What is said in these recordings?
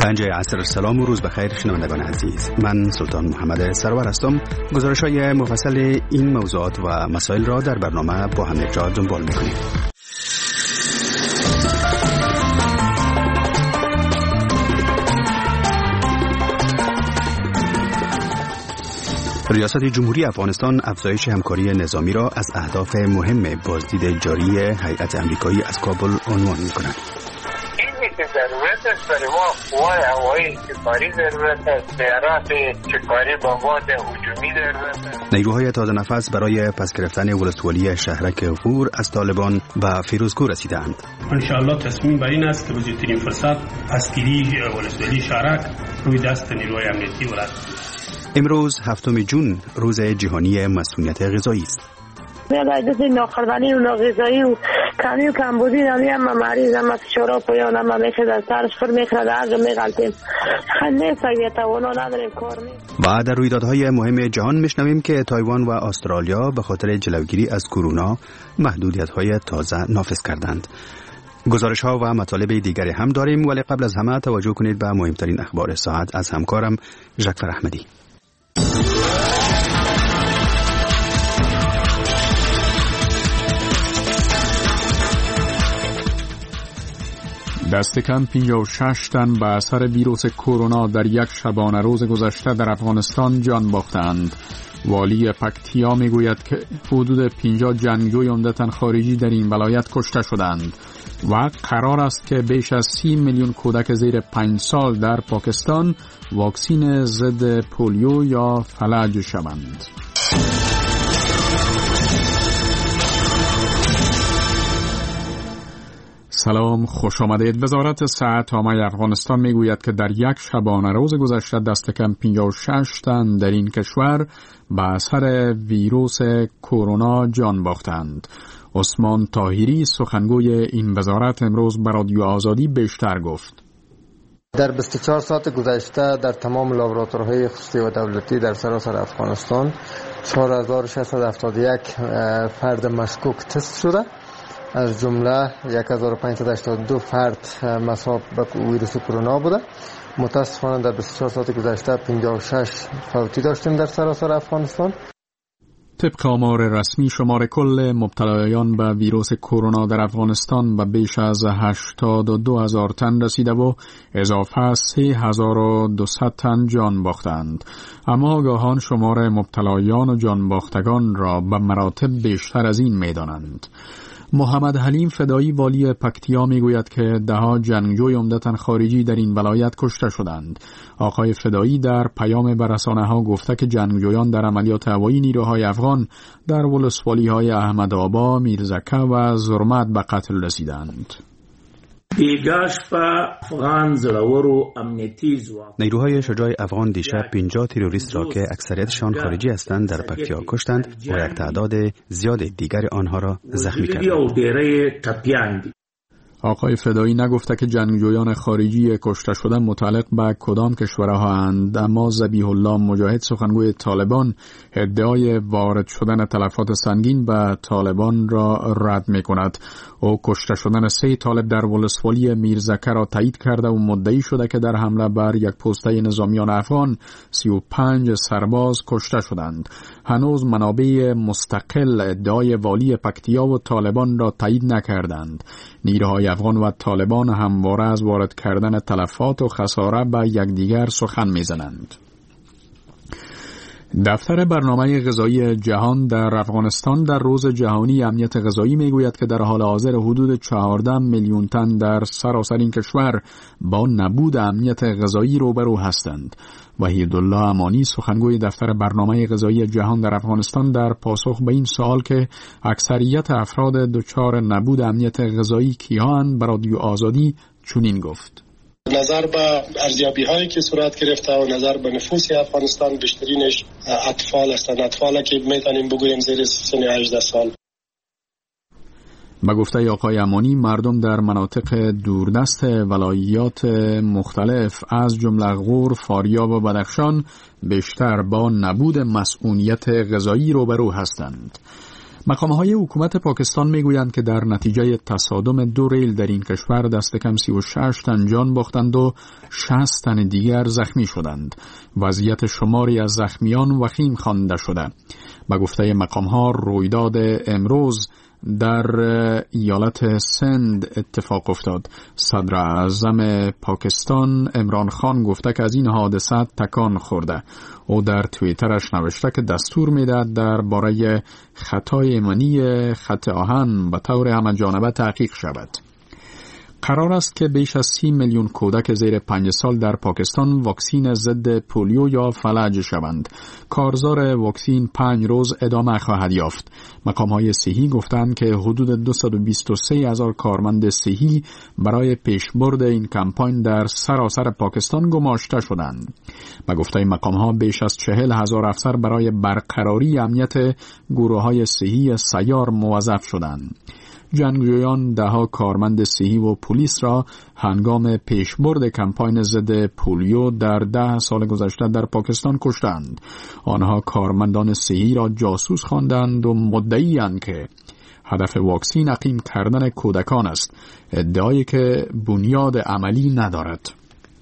گنج عصر سلام و روز بخیر شنوندگان عزیز. من سلطان محمد سرور هستم. گزارش‌های مفصل این موضوعات و مسائل را در برنامه با هم یکجا دنبال می‌کنیم. ریاست جمهوری افغانستان افزایش همکاری نظامی را از اهداف مهم بازدید جاری هیئت آمریکایی از کابل عنوان می‌کند. ضرورت است برای ما قوای هوایی شکاری ضرورت است، طیارات شکاری بمبات هجومی ضرورت است. نیروهای تازه نفس برای پس گرفتن ولسوالی شهرک غور از طالبان به فیروزکو رسیدند. انشاءالله تصمیم بر این است که به زودترین فرصت اسکری ولسوالی شهرک روی دست نیروهای امنیتی ولایت. امروز 7 جون روز جهانی مسئولیت غذایی است. میاد ناخوردنی و ناغذایی و کمی و کمبودی هم مریض هم فشار پایان هم میشه در سرش پر میخوره درد میغلطیم خنده سویه توانا نداریم کار نیست. و در رویدادهای مهم جهان میشنویم که تایوان و استرالیا به خاطر جلوگیری از کرونا محدودیت‌های تازه نافذ کردند. گزارش‌ها و مطالب دیگری هم داریم، ولی قبل از همه توجه کنید به مهمترین اخبار ساعت از همکارم ژکفر احمدی. دست کم 56 تن به اثر ویروس کرونا در یک شبانه روز گذشته در افغانستان جان باختند. والی پکتیا میگوید که حدود 50 جنگجوی عمدتاً خارجی در این ولایت کشته شدند و قرار است که بیش از 30 میلیون کودک زیر 5 سال در پاکستان واکسین ضد پولیو یا فلج شوند. سلام، خوش آمدید. وزارت صحت عامه افغانستان میگوید که در یک شبانه روز گذشته دست کم 56 تن در این کشور به اثر ویروس کرونا جان باختند. عثمان طاهری سخنگوی این وزارت امروز به رادیو آزادی بیشتر گفت. در 24 ساعت گذشته در تمام لابراتوارهای خصوصی و دولتی در سراسر افغانستان 4671 فرد مشکوک تست شده، از جمله 1582 فرد مصاب به ویروس کرونا بوده. متاسفانه در 24 ساعت گذشته 56 فوتی داشتیم در سراسر افغانستان. طبق آمار رسمی شمار کل مبتلایان به ویروس کرونا در افغانستان به بیش از 82,000 تن رسیده و اضافه 3,200 تن جان باختند. اما آگاهان شمار مبتلایان و جان باختگان را به مراتب بیشتر از این می‌دانند. محمد حلیم فدایی والی پکتیا میگوید که دهها جنگجوی عمدتاً خارجی در این ولایت کشته شدند. آقای فدایی در پیام به رسانه‌ها گفته که جنگجویان در عملیات هوایی نیروهای افغان در ولسوالی‌های احمدآبا، میرزکه و زرمت به قتل رسیدند. نیروهای شجاع افغان دیشب 50 تروریست را که اکثریتشان خارجی هستند در پکتیا کشتند و یک تعداد زیاد دیگر آنها را زخمی کردند. آقای فدایی نگفته که جنگجویان خارجی کشته شده متعلق به کدام کشورها اند، اما ذبیح الله مجاهد سخنگوی طالبان ادعای وارد شدن تلفات سنگین به طالبان را رد می کند. او کشته شدن 3 طالب در ولسوالی میرزکه را تایید کرده و مدعی شده که در حمله بر یک پسته نظامیان افغان 35 سرباز کشته شدند. هنوز منابع مستقل ادعای والی پکتیا و طالبان را تایید نکردند. نیروهای افغان و طالبان همواره از وارد کردن تلفات و خساره به یکدیگر سخن میزنند. دفتر برنامه غذایی جهان در افغانستان در روز جهانی امنیت غذایی میگوید که در حال حاضر حدود 14 میلیون تن در سراسر این کشور با نبود امنیت غذایی روبرو هستند. وحیدالله امانی سخنگوی دفتر برنامه غذایی جهان در افغانستان در پاسخ به این سوال که اکثریت افراد دچار نبود امنیت غذایی کیان به رادیو آزادی چنین گفت. نظر به ارزیابی هایی که صورت گرفته و نظر به نفوس افغانستان بیشترینش اطفال هستند، اطفالی که میتونیم بگوییم زیر سن 18 سال. به گفته آقای امانی مردم در مناطق دوردست ولایات مختلف از جمله غور، فاریاب و بدخشان بیشتر با نبود مسئولیت غذایی روبرو هستند. مقام‌های حکومت پاکستان میگویند که در نتیجه تصادم 2 ریل در این کشور دست کم 36 تن جان باختند و 60 تن دیگر زخمی شدند. وضعیت شماری از زخمیان وخیم خوانده شده. به گفته مقام‌ها رویداد امروز در ایالت سند اتفاق افتاد. صدر اعظم پاکستان عمران خان گفته که از این حادثه تکان خورده. او در توییترش نوشته که دستور میدهد درباره خطای ایمنی خط آهن به طور همه جانبه تحقیق شود. قرار است که بیش از 30 میلیون کودک زیر 5 سال در پاکستان واکسین ضد پولیو یا فلج شوند. کارزار واکسین 5 روز ادامه خواهد یافت. مقام‌های صحی گفتند که حدود 223,000 کارمند صحی برای پیشبرد این کمپاین در سراسر پاکستان گماشته شدند. به گفته مقام‌ها بیش از 40,000 افسر برای برقراری امنیت گروه‌های صحی سیار موظف شدند. جنگجویان دهها کارمند صحی و پلیس را هنگام پیشبرد کمپاین ضد پولیو در 10 سال گذشته در پاکستان کشتند. آنها کارمندان صحی را جاسوس خواندند و مدعی‌اند که هدف واکسین عقیم کردن کودکان است، ادعایی که بنیاد عملی ندارد.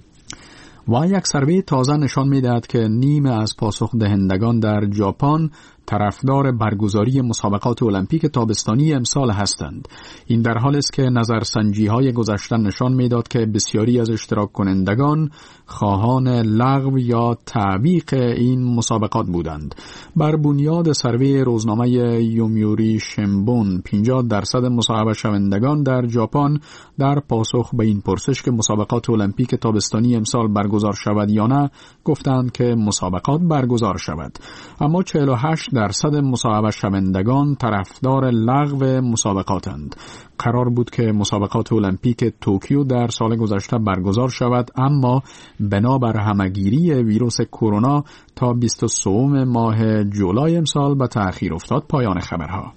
و یک سروی تازه نشان می‌دهد که نیمه از پاسخ دهندگان در ژاپن طرفدار برگزاری مسابقات المپیک تابستانی امسال هستند. این در حالی است که نظرسنجی‌های گذشته نشان می‌داد که بسیاری از اشتراک کنندگان خواهان لغو یا تعویق این مسابقات بودند. بر بنیاد سروی روزنامه یومیوری شنبون 50% مصاحبه شوندگان در ژاپن در پاسخ به این پرسش که مسابقات المپیک تابستانی امسال برگزار شود یا نه گفتند که مسابقات برگزار شود. اما 48% مصاحبه شوندگان طرفدار لغو مسابقاتند. قرار بود که مسابقات المپیک توکیو در سال گذشته برگزار شود، اما بنابر همهگیری ویروس کرونا تا 23 ماه جولای امسال به تأخیر افتاد. پایان خبرها.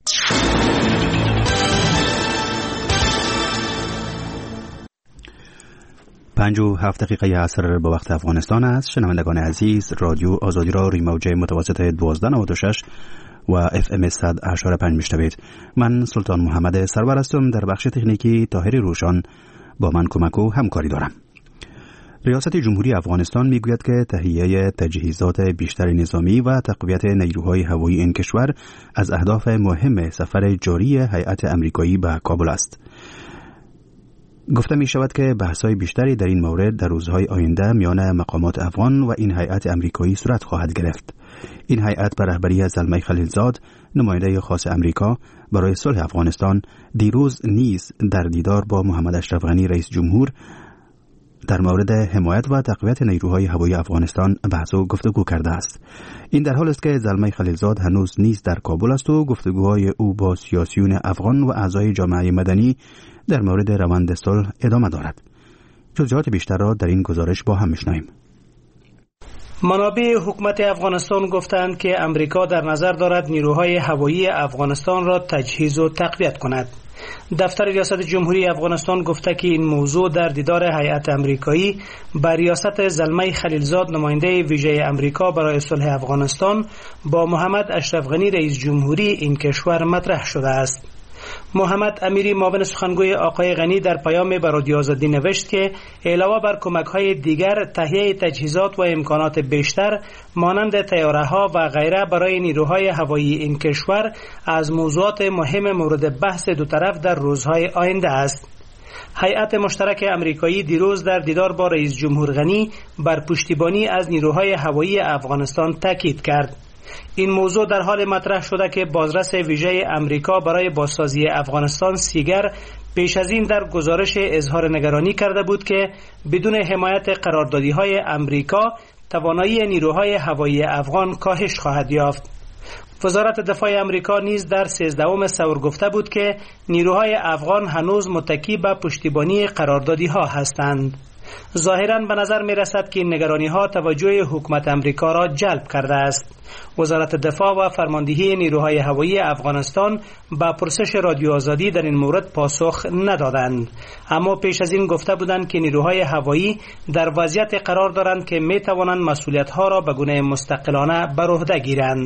57 دقیقه عصر به وقت افغانستان است. شنوندگان عزیز، رادیو آزادی را روی موج متوسط 1296 و FM 100.5 میشنوید. من سلطان محمد سرور هستم. در بخش تکنیکی طاهر روشان با من کمک و همکاری دارم. ریاست جمهوری افغانستان میگوید که تهیه تجهیزات بیشتر نظامی و تقویت نیروهای هوایی این کشور از اهداف مهم سفر جاری هیئت آمریکایی به کابل است. گفته می شود که بحث‌های بیشتری در این مورد در روزهای آینده میان مقامات افغان و این هیئت آمریکایی صورت خواهد گرفت. این هیئت به رهبری زلمه خلیلزاد، نماینده خاص آمریکا برای صلح افغانستان، دیروز نیز در دیدار با محمد اشرف غنی رئیس جمهور در مورد حمایت و تقویت نیروهای هوایی افغانستان بحث و گفتگو کرده است. این در حالی است که زلمه خلیلزاد هنوز نیز در کابل است و گفتگوهای او با سیاسیون افغان و اعضای جامعه مدنی در مورد روند صلح ادامه دارد. جزئیات بیشتر را در این گزارش با هم میشنویم. منابع حکومت افغانستان گفتند که امریکا در نظر دارد نیروهای هوایی افغانستان را تجهیز و تقویت کند. دفتر ریاست جمهوری افغانستان گفته که این موضوع در دیدار هیئت آمریکایی با ریاست زلمه خلیلزاد، نماینده ویژه آمریکا برای صلح افغانستان، با محمد اشرف غنی رئیس جمهوری این کشور مطرح شده است. محمد امیری، معاون سخنگوی آقای غنی، در پیام به رادیو آزادی نوشت که علاوه بر کمک‌های دیگر، تهیه تجهیزات و امکانات بیشتر مانند طیاره‌ها و غیره برای نیروهای هوایی این کشور از موضوعات مهم مورد بحث دو طرف در روزهای آینده است. هیئت مشترک آمریکایی دیروز در دیدار با رئیس جمهور غنی بر پشتیبانی از نیروهای هوایی افغانستان تاکید کرد. این موضوع در حال مطرح شده که بازرس ویژه امریکا برای بازسازی افغانستان سیگر پیش از این در گزارش اظهار نگرانی کرده بود که بدون حمایت قراردادی‌های امریکا توانایی نیروهای هوایی افغان کاهش خواهد یافت. وزارت دفاع امریکا نیز در 13 سور گفته بود که نیروهای افغان هنوز متکی به پشتیبانی قراردادی‌ها هستند. ظاهراً به نظر می رسد که این نگرانی ها توجه حکومت امریکا را جلب کرده است. وزارت دفاع و فرماندهی نیروهای هوایی افغانستان با پرسش رادیو آزادی در این مورد پاسخ ندادند، اما پیش از این گفته بودند که نیروهای هوایی در وضعیت قرار دارند که می توانند مسئولیت ها را به گونه مستقلانه بر عهده گیرند.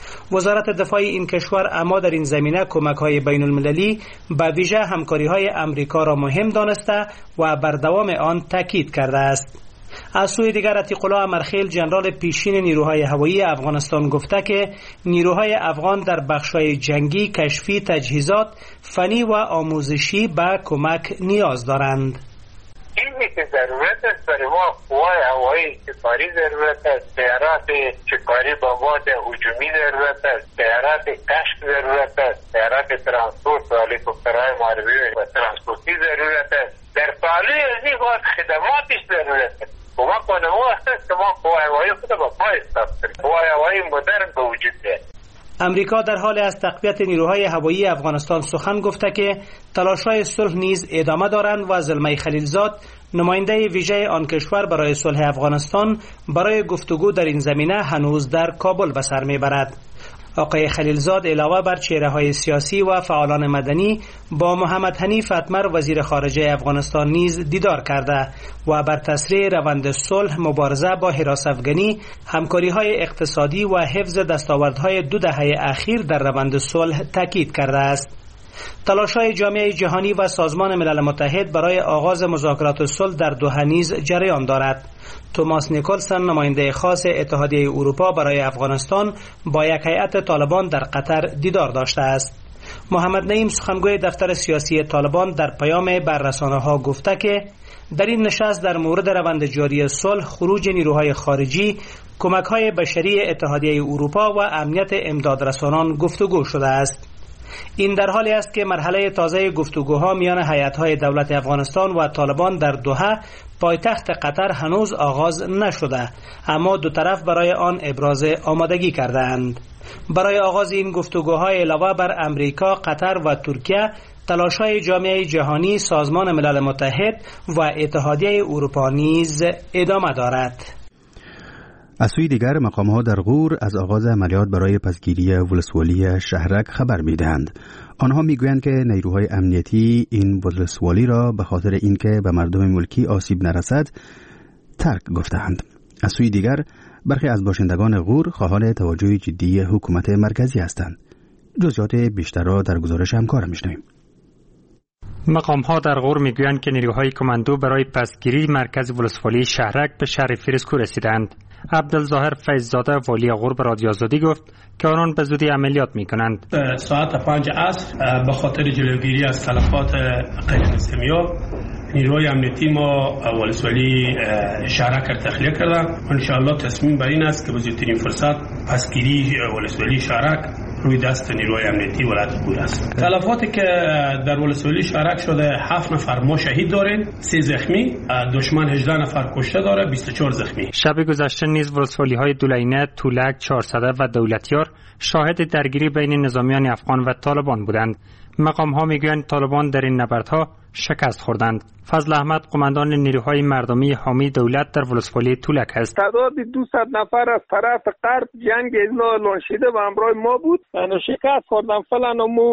وزارت دفاع این کشور اما در این زمینه کمک‌های بین‌المللی به ویژه همکاری‌های آمریکا را مهم دانسته و بر دوام آن تاکید کرده است. از سوی دیگر عتیق الله امرخیل جنرال پیشین نیروهای هوایی افغانستان گفته که نیروهای افغان در بخش‌های جنگی، کشفی، تجهیزات، فنی و آموزشی به کمک نیاز دارند. چیزی که ضرورت است برای ما قوای هوایی شکاری ضرورت است، طیارات شکاری بمبارد هجومی ضرورت است، طیارات کشف ضرورت است، طیارات ترانسپورت و هلیکوپترهای محاربی و ترانسپورتی ضرورت است. در پهلوی از این باید خدماتش ضرورت است. کمک کنه او است که ما قوای هوایی خود با پای استاپ کنیم، قوای هوایی مدرن به وجود بیاید. امریکا در حال از تقویت نیروهای هوایی افغانستان سخن گفته که تلاش‌های صلح نیز ادامه دارند و زلمه خلیلزاد نماینده ویژه آن کشور برای صلح افغانستان برای گفتگو در این زمینه هنوز در کابل به سر میبرد. آقای خلیلزاد علاوه بر چهره‌های سیاسی و فعالان مدنی با محمد حنیف اتمر وزیر خارجه افغانستان نیز دیدار کرده و بر تسریع روند صلح، مبارزه با هراس افغانی، همکاری‌های اقتصادی و حفظ دستاوردهای 2 دهه اخیر در روند صلح تاکید کرده است. تلاش‌های جامعه جهانی و سازمان ملل متحد برای آغاز مذاکرات صلح در دوحه نیز جریان دارد. توماس نیکلسن نماینده خاص اتحادیه اروپا برای افغانستان با یک هیئت طالبان در قطر دیدار داشته است. محمد نعیم سخنگوی دفتر سیاسی طالبان در پیام بر رسانه‌ها گفته که در این نشست در مورد روند جاری صلح، خروج نیروهای خارجی، کمک‌های بشری اتحادیه اروپا و امنیت امدادرسانان گفتگو شده است. این در حالی است که مرحله تازه گفتگوها میان هیئت‌های دولت افغانستان و طالبان در دوحه پایتخت قطر هنوز آغاز نشده، اما دو طرف برای آن ابراز آمادگی کرده‌اند. برای آغاز این گفتگوها علاوه بر امریکا، قطر و ترکیه، تلاش‌های جامعه جهانی، سازمان ملل متحد و اتحادیه اروپا نیز ادامه دارد. از سوی دیگر مقام‌ها در غور از آغاز عملیات برای پسگیری ولسوالی شهرک خبر می‌دهند. آنها می‌گویند که نیروهای امنیتی این ولسوالی را به خاطر اینکه به مردم ملکی آسیب نرسد ترک گفتند. از سوی دیگر برخی از باشندگان غور خواهان توجه جدی حکومت مرکزی هستند. جزئیات بیشتر را در گزارش همکارم می‌شنویم. مقام‌ها در غور می‌گویند که نیروهای کماندو برای پسگیری مرکز ولسوالی شهرک به شهر فیروزکو رسیدند. عبدالظاهر فیض‌زاده والی غور به رادیو آزادی گفت که آنان به زودی عملیات می‌کنند. ساعت 5 عصر به خاطر جلوگیری از تلفات غیر اسلامی‌ها نیروهای امنیتی ما ولسوالی شهرک را تخلیه کردند. ان شاء الله تصمیم بر این است که به زودترین فرصت پسگیری ولسوالی شهرک روی دست نیروهای امنیتی ولایت غور است. تلفاتی که در ولسوالی شهرک شده 7 نفر ما شهید داریم، 3 زخمی، دشمن 18 نفر کشته داره، 24 زخمی. شب گذشته نیز ولسوالی‌های دولینه، تولک، 400 و دولتیار شاهد درگیری بین نظامیان افغان و طالبان بودند. مقام‌ها می‌گویند طالبان در این نبردها شکست خوردند. فضل احمد قماندان نیروهای مردمی حامی دولت در ولسوالی تولک است. تعداد 200 نفر از طرف غرب جنگ لانشیده و همراه ما بود. من شکست خوردم. فعلا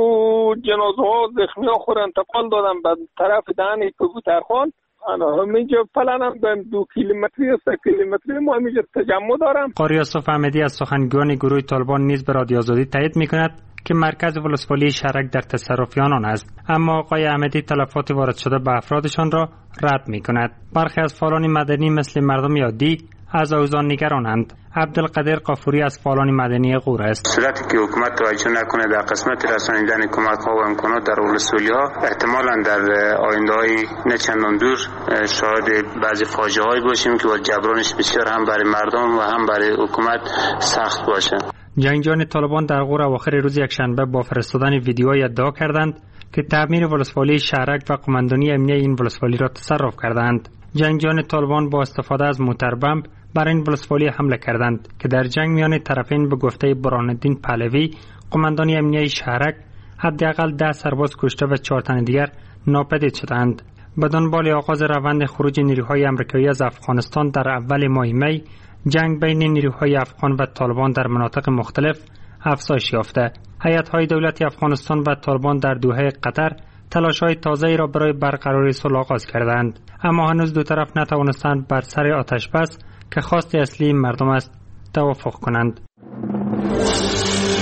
مو جنازه ها زخمی ها خود انتقال دادم به طرف دهن کبوترخان. انا همینجا فعلا هم 2 کیلومتری و 3 کیلومتری ما همینجا تجمع دارم. قاری یوسف احمدی از سخنگویان گروه طالبان نیز به رادیو آزادی تایید می‌کند که مرکز ولسوالی شهرک در تصرف آنان است، اما آقای احمدی تلفات وارد شده به افرادشان را رد می‌کند. برخی از فعالان مدنی مثل مردم عادی از اوضاع نگرانند. عبدالقادر قافوری از فعالان مدنی غور است. صورتی که حکومت توجه نکنه در قسمت رسانیدن کمک‌ها و امکانات در ولسوالی‌ها، احتمالاً در آینده‌های نه چندان دور شاهد بعضی فاجعه‌ای باشیم که با جبرانش بسیار هم برای مردم و هم برای حکومت سخت باشه. جنگجویان طالبان در غور اواخر روز یکشنبه با فرستادن ویدیوهای ادعا کردند که تعمیر ولسوالی شهرک و قماندانی امنیه این ولسوالی را تصرف کردند. جنگجویان طالبان با استفاده از موتر بمب بر این ولسوالی حمله کردند که در جنگ میان طرفین به گفته برهان‌الدین پهلوی قماندانی امنیه شهرک حداقل 10 سرباز کشته و 4 تن دیگر ناپدید شدند. به دنبال آغاز روند خروج نیروهای آمریکایی از افغانستان در اول ماه می، جنگ بین نیروهای افغان و طالبان در مناطق مختلف افزایش یافته. هیئت‌های دولت افغانستان و طالبان در دوحه قطر تلاش‌های تازه‌ای را برای برقراری صلح آغاز کردند، اما هنوز دو طرف نتوانستند بر سر آتش بس که خواست اصلی مردم است توافق کنند.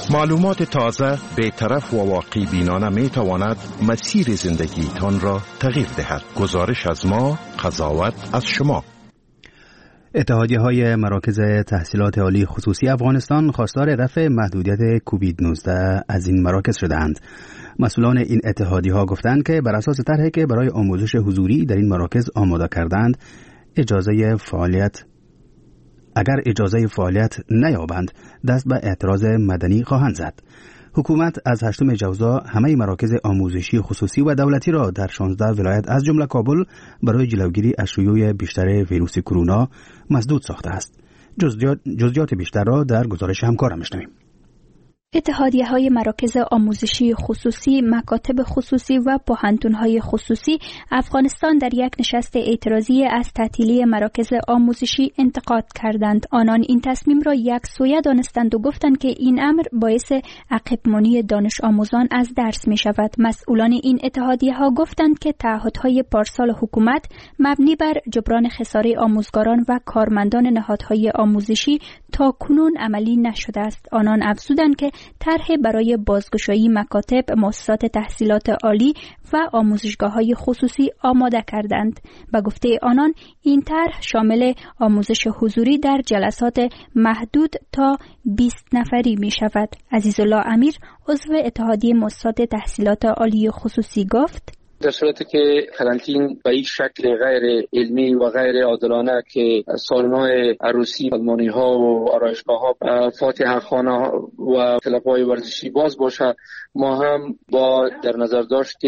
معلومات تازه، بی‌طرف و واقعی بینانه می تواند مسیر زندگیتان را تغییر دهد. گزارش از ما، قضاوت از شما. اتحادیه‌های مراکز تحصیلات عالی خصوصی افغانستان خواستار رفع محدودیت کووید 19 از این مراکز شدند. مسئولان این اتحادیه‌ها گفتند که بر اساس طرحی که برای آموزش حضوری در این مراکز آماده کردند، اگر اجازه فعالیت نیابند دست به اعتراض مدنی خواهند زد. حکومت از 8 جوزا همه مراکز آموزشی خصوصی و دولتی را در 16 ولایت از جمله کابل برای جلوگیری از شیوع بیشتر ویروس کرونا مسدود ساخته است. جزئیات بیشتر را در گزارش همکارم می‌شنویم. اتحادیه‌های مراکز آموزشی خصوصی، مکاتب خصوصی و پوهنتون‌های خصوصی افغانستان در یک نشست اعتراضی از تعطیلی مراکز آموزشی انتقاد کردند. آنان این تصمیم را یک سویه دانستند و گفتند که این امر باعث عقب‌مانی دانش آموزان از درس می‌شود. مسئولان این اتحادیه‌ها گفتند که تعهدهای پارسال حکومت مبنی بر جبران خساره آموزگاران و کارمندان نهادهای آموزشی تا کنون عملی نشده است. آنان افزودند که طرح برای بازگشایی مکاتب، مؤسسات تحصیلات عالی و آموزشگاه‌های خصوصی آماده کردند. به گفته آنان این طرح شامل آموزش حضوری در جلسات محدود تا 20 نفری می شود. عزیزالله امیر عضو اتحادیه مؤسسات تحصیلات عالی خصوصی گفت: در صورتی که قرنطین به یک شکل غیر علمی و غیر عادلانه که سالن‌های عروسی، پلمانی‌ها و آرایشگاه‌ها، فاتحه خانه و کلب‌های ورزشی باز باشه، ما هم با در نظر داشت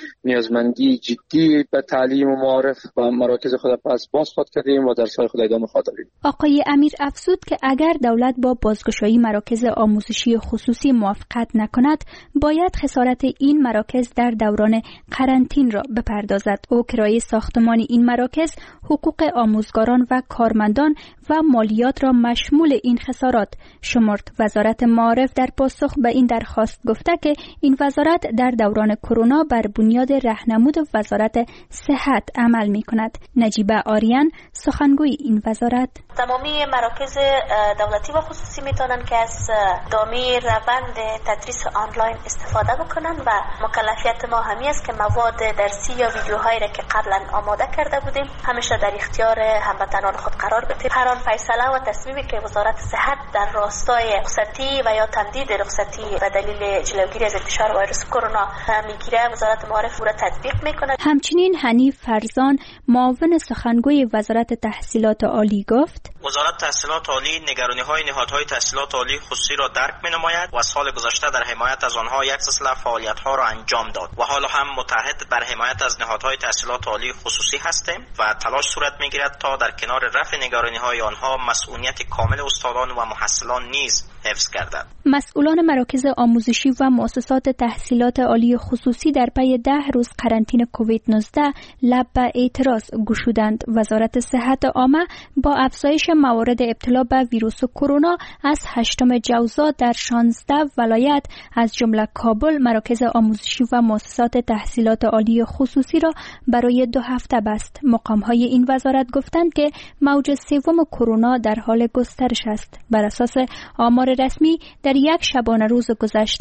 نیازمندی جدی به تعلیم و معارف و مراکز خود پس باز خود کردیم و درس‌های خود ادامه خواهیم. آقای امیر افزود که اگر دولت با بازگشایی مراکز آموزشی خصوصی موافقت نکند، باید خسارت این مراکز در دوران قرنطین را بپردازد. او کرایه ساختمان این مراکز، حقوق آموزگاران و کارمندان و مالیات را مشمول این خسارات شمرد. وزارت معارف در پاسخ به این درخواست گفته که این وزارت در دوران کرونا بر بنیاد راهنمود وزارت صحت عمل می‌کند. نجیبه آریان سخنگوی این وزارت: تمامی مراکز دولتی و خصوصی میتونن که از دامی روند تدریس آنلاین استفاده بکنن و مکلفیت ما همی است که مواد درسی یا ویدیوهایی را که قبلا آماده کرده بودیم همیشه در اختیار هموطنان خود قرار بدیم. هر آن فیصله و تصمیمی که وزارت صحت در راستای رخصتی و یا تمدید رخصتی به دلیل جلوگیری از انتشار ویروس کرونا میگیره، وزارت معارف او را تطبیق میکنه. همچنین حنیف فرزان معاون سخنگوی وزارت تحصیلات عالی گفت: وزارت تحصیلات عالی نگرانی‌های نهادهای تحصیلات عالی خصوصی را درک می‌نماید و سال گذشته در حمایت از آنها یک سلسله فعالیت‌ها را انجام داد و حالا هم متحد بر حمایت از نهادهای تحصیلات عالی خصوصی هستیم و تلاش صورت می‌گیرد تا در کنار رفع نگرانی‌های آنها مسئولیت کامل استادان و محصلان نیز حفظ گردد. مسئولان مراکز آموزشی و مؤسسات تحصیلات عالی خصوصی در پی 10 روز قرنطینه کووید 19 لب به اعتراض گشودند. وزارت صحت عامه با افزایش موارد ابتلا به ویروس کرونا از 8 جوزا در 16 ولایت از جمله کابل مراکز آموزشی و مؤسسات تحصیلات عالی خصوصی را برای 2 هفته بست. مقام‌های این وزارت گفتند که موج سوم کرونا در حال گسترش است. بر اساس آمار رسمی در یک شبانه روز گذشته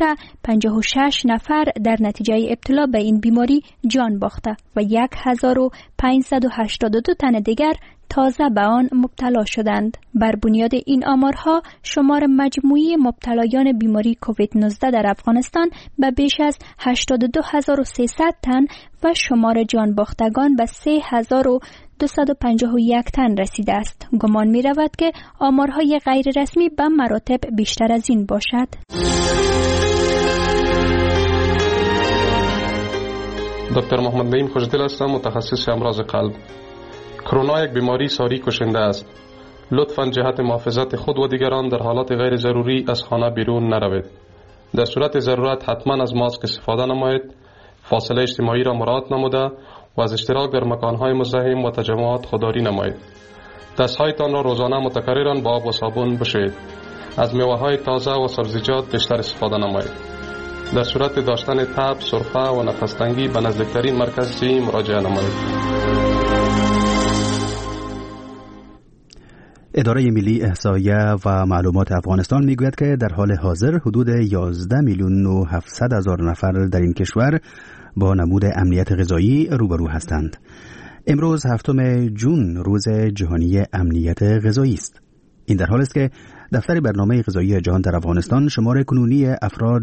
56 نفر در نتیجه ابتلا به این بیماری جان باخته و 1582 تن دیگر تازه به آن مبتلا شدند. بر بنیاد این آمارها شمار مجموعی مبتلایان بیماری کووید 19 در افغانستان به بیش از 82300 تن و شمار جان باختگان به 3251 تن رسیده است. گمان می رود که آمارهای غیر رسمی به مراتب بیشتر از این باشد. دکتر محمد نعیم خوشدل هستم، متخصص امراض قلب. کرونا یک بیماری ساری کشنده است. لطفاً جهت محافظت خود و دیگران در حالات غیر ضروری از خانه بیرون نروید. در صورت ضرورت حتما از ماسک استفاده نمایید، فاصله اجتماعی را مراعات نموده و از اشتراک در مکانهای مزدحم و تجمعات خودداری نمایید. دستهایتان را روزانه متکرراً با آب و صابون بشویید. از میوه‌های تازه و سبزیجات بیشتر استفاده نمایید. در صورت داشتن تب، سرفه و نفس تنگی به نزدیکترین مرکز صحی مراجعه نمایید. اداره ملی احصایه و معلومات افغانستان میگوید که در حال حاضر حدود 11,700,000 نفر در این کشور با نبود امنیت غذایی روبرو هستند. امروز 7 جون روز جهانی امنیت غذایی است. این در حال است که دفتر برنامه غذایی جهان در افغانستان شمار کنونی افراد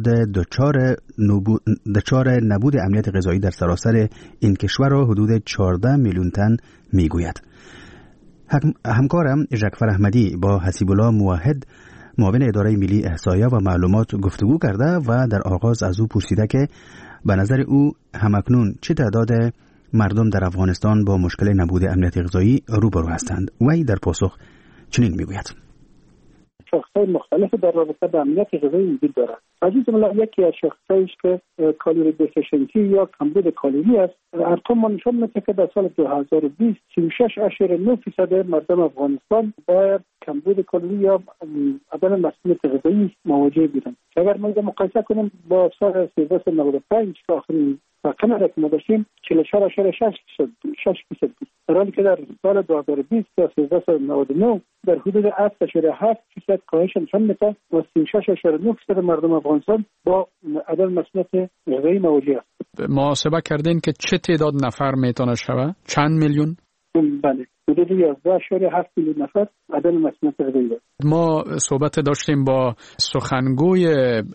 دچار نبود امنیت غذایی در سراسر این کشور را حدود 14 میلیون تن میگوید. همکارم ژکفر احمدی با حسیب الله موحد معاون اداره ملی احصایه و معلومات گفتگو کرده و در آغاز از او پرسیده که به نظر او همکنون چه تعداد مردم در افغانستان با مشکل نبود امنیت غذایی روبرو هستند. وی در پاسخ چنین میگوید: شاخص‌های مختلف در رابطه با امنیت غذایی وجود دارد. از این جمله یکی از شاخص‌هایش که کالری دیفیشنسی یا کمبود کالری است. ارقام نشان می‌دهد که در سال 2020 36.9% مردم افغانستان با کمبود کالری یا عدم مسئولیت غذایی مواجه بودند. اگر ما مقایسه کنیم با سال 1395 که آخرین رقم را که ما داشتیم 44.6% بود، در حالی که در سال 2020 تا 1399 در حدود 8.7% کاهش نشان می‌دهد و 36.9% مردم افغانستان با عدم مسئولیت غذایی مواجه است. محاسبه کردین که چه تعداد نفر میتونه شود؟ چند میلیون؟ بله، حدود 11.7 میلیون نفر عدم مسئولیت غذایی دارند. ما صحبت داشتیم با سخنگوی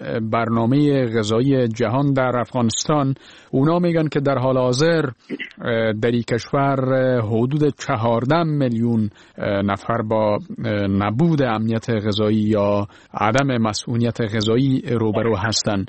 برنامه غذایی جهان در افغانستان. اونا میگن که در حال حاضر در این کشور حدود 14 میلیون نفر با نبود امنیت غذایی یا عدم مسئولیت غذایی روبرو هستند.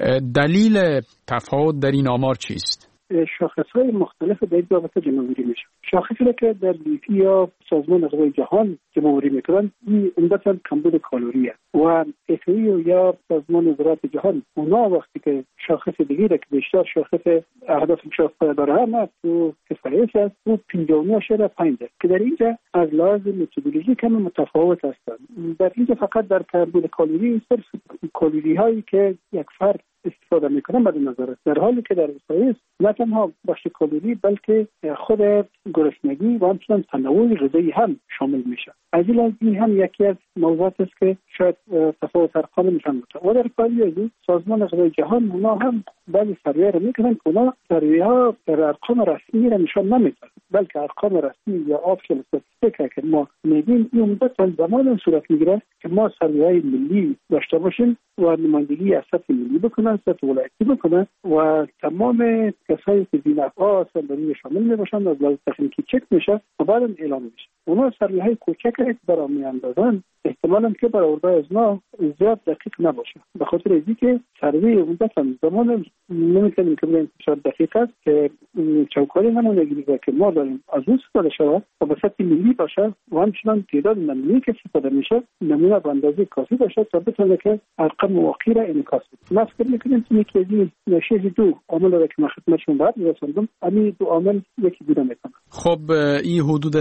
دلیل تفاوت در این آمار چیست؟ شاخص‌های مختلف در این رابطه جمع‌آوری میشه. شاخصی که در بیپی یا سازمان غذای جهان جمع‌آوری میکنن این عمدتاً کمبود کالری است و FAO یا سازمان زراعت جهان اونا وقتی که شاخص دیگه که بیشتر شاخص اهداف انشاء داره هم است و کفایت است و 59.5 که در اینجا از لحاظ متدولوژی کمی متفاوت هستند. در اینجا فقط در کمبود کالری صرف کالری هایی که یک فرد استفاده میکنه مد نظر است، در حالی که در اسرائیل نه تنها بخش کالری بلکه خود گرسنگی و همچنین تنوع غذایی هم شامل میشه. از این هم یکی از موضوعات است که شاید تفاوت ارقام نشان میده. و در پاریزی سازمان غذای جهان اونا هم بعضی سروی را میکنن که اونا سروی ها در ارقام رسمی را نشان نمیدن، بلکه ارقام رسمی یا آفیشال استاتستیک که ما میگیم این عمدتاً زمان صورت میگیره که ما سروی های ملی داشته باشیم و نمایندگی از سطح ملی بکنن، سطح ولایتی بکنن و تمام کسایی که بی‌نفع هستن در این شامل میباشن از لحاظ تکنیکی چک میشه و بعد اعلام میشه. اونا سروی های کوچک برای میاندازن احتمالاً که برآورده از ما زیاد دقیق نباشه، به خاطر اینکه سروی عمدتاً زمان نمیتونیم که بگیم شاید دقیق است که چوکاری نمونگیری که ما داریم از اون استفاده شود و به سطح ملی باشه و همچنان تعداد نمونه‌ای که استفاده میشه نمونه به اندازه کافی باشه تا بتونه که ارقام واقعی را انعکاس بده. ما فکر می‌کنیم که یکی از دو عامل را که من خدمتتون بعد رسوندم همین دو عامل یکی بوده میتونه. خب این حدود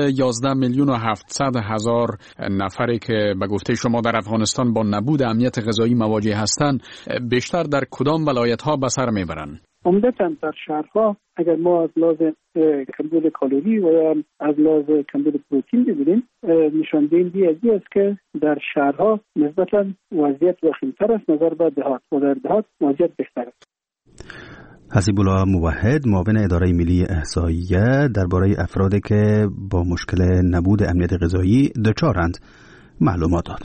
11,700,000 نفری که به گفته شما در افغانستان با نبود امنیت غذایی مواجه هستند بیشتر در کدام ولایت‌ها به سر میبرند؟ عمدتاً در شهرها اگر ما از لحاظ کمبود کالری و از لحاظ کمبود پروتئین ببینیم نشان دهنده از این است که در شهرها نسبتاً وضعیت وخیم‌تر است نظر به دهات و در دهات وضعیت بهتر است. حسیب الله موحد معاون اداره ملی احصایه درباره افرادی که با مشکل نبود امنیت غذایی دچارند معلومات داد.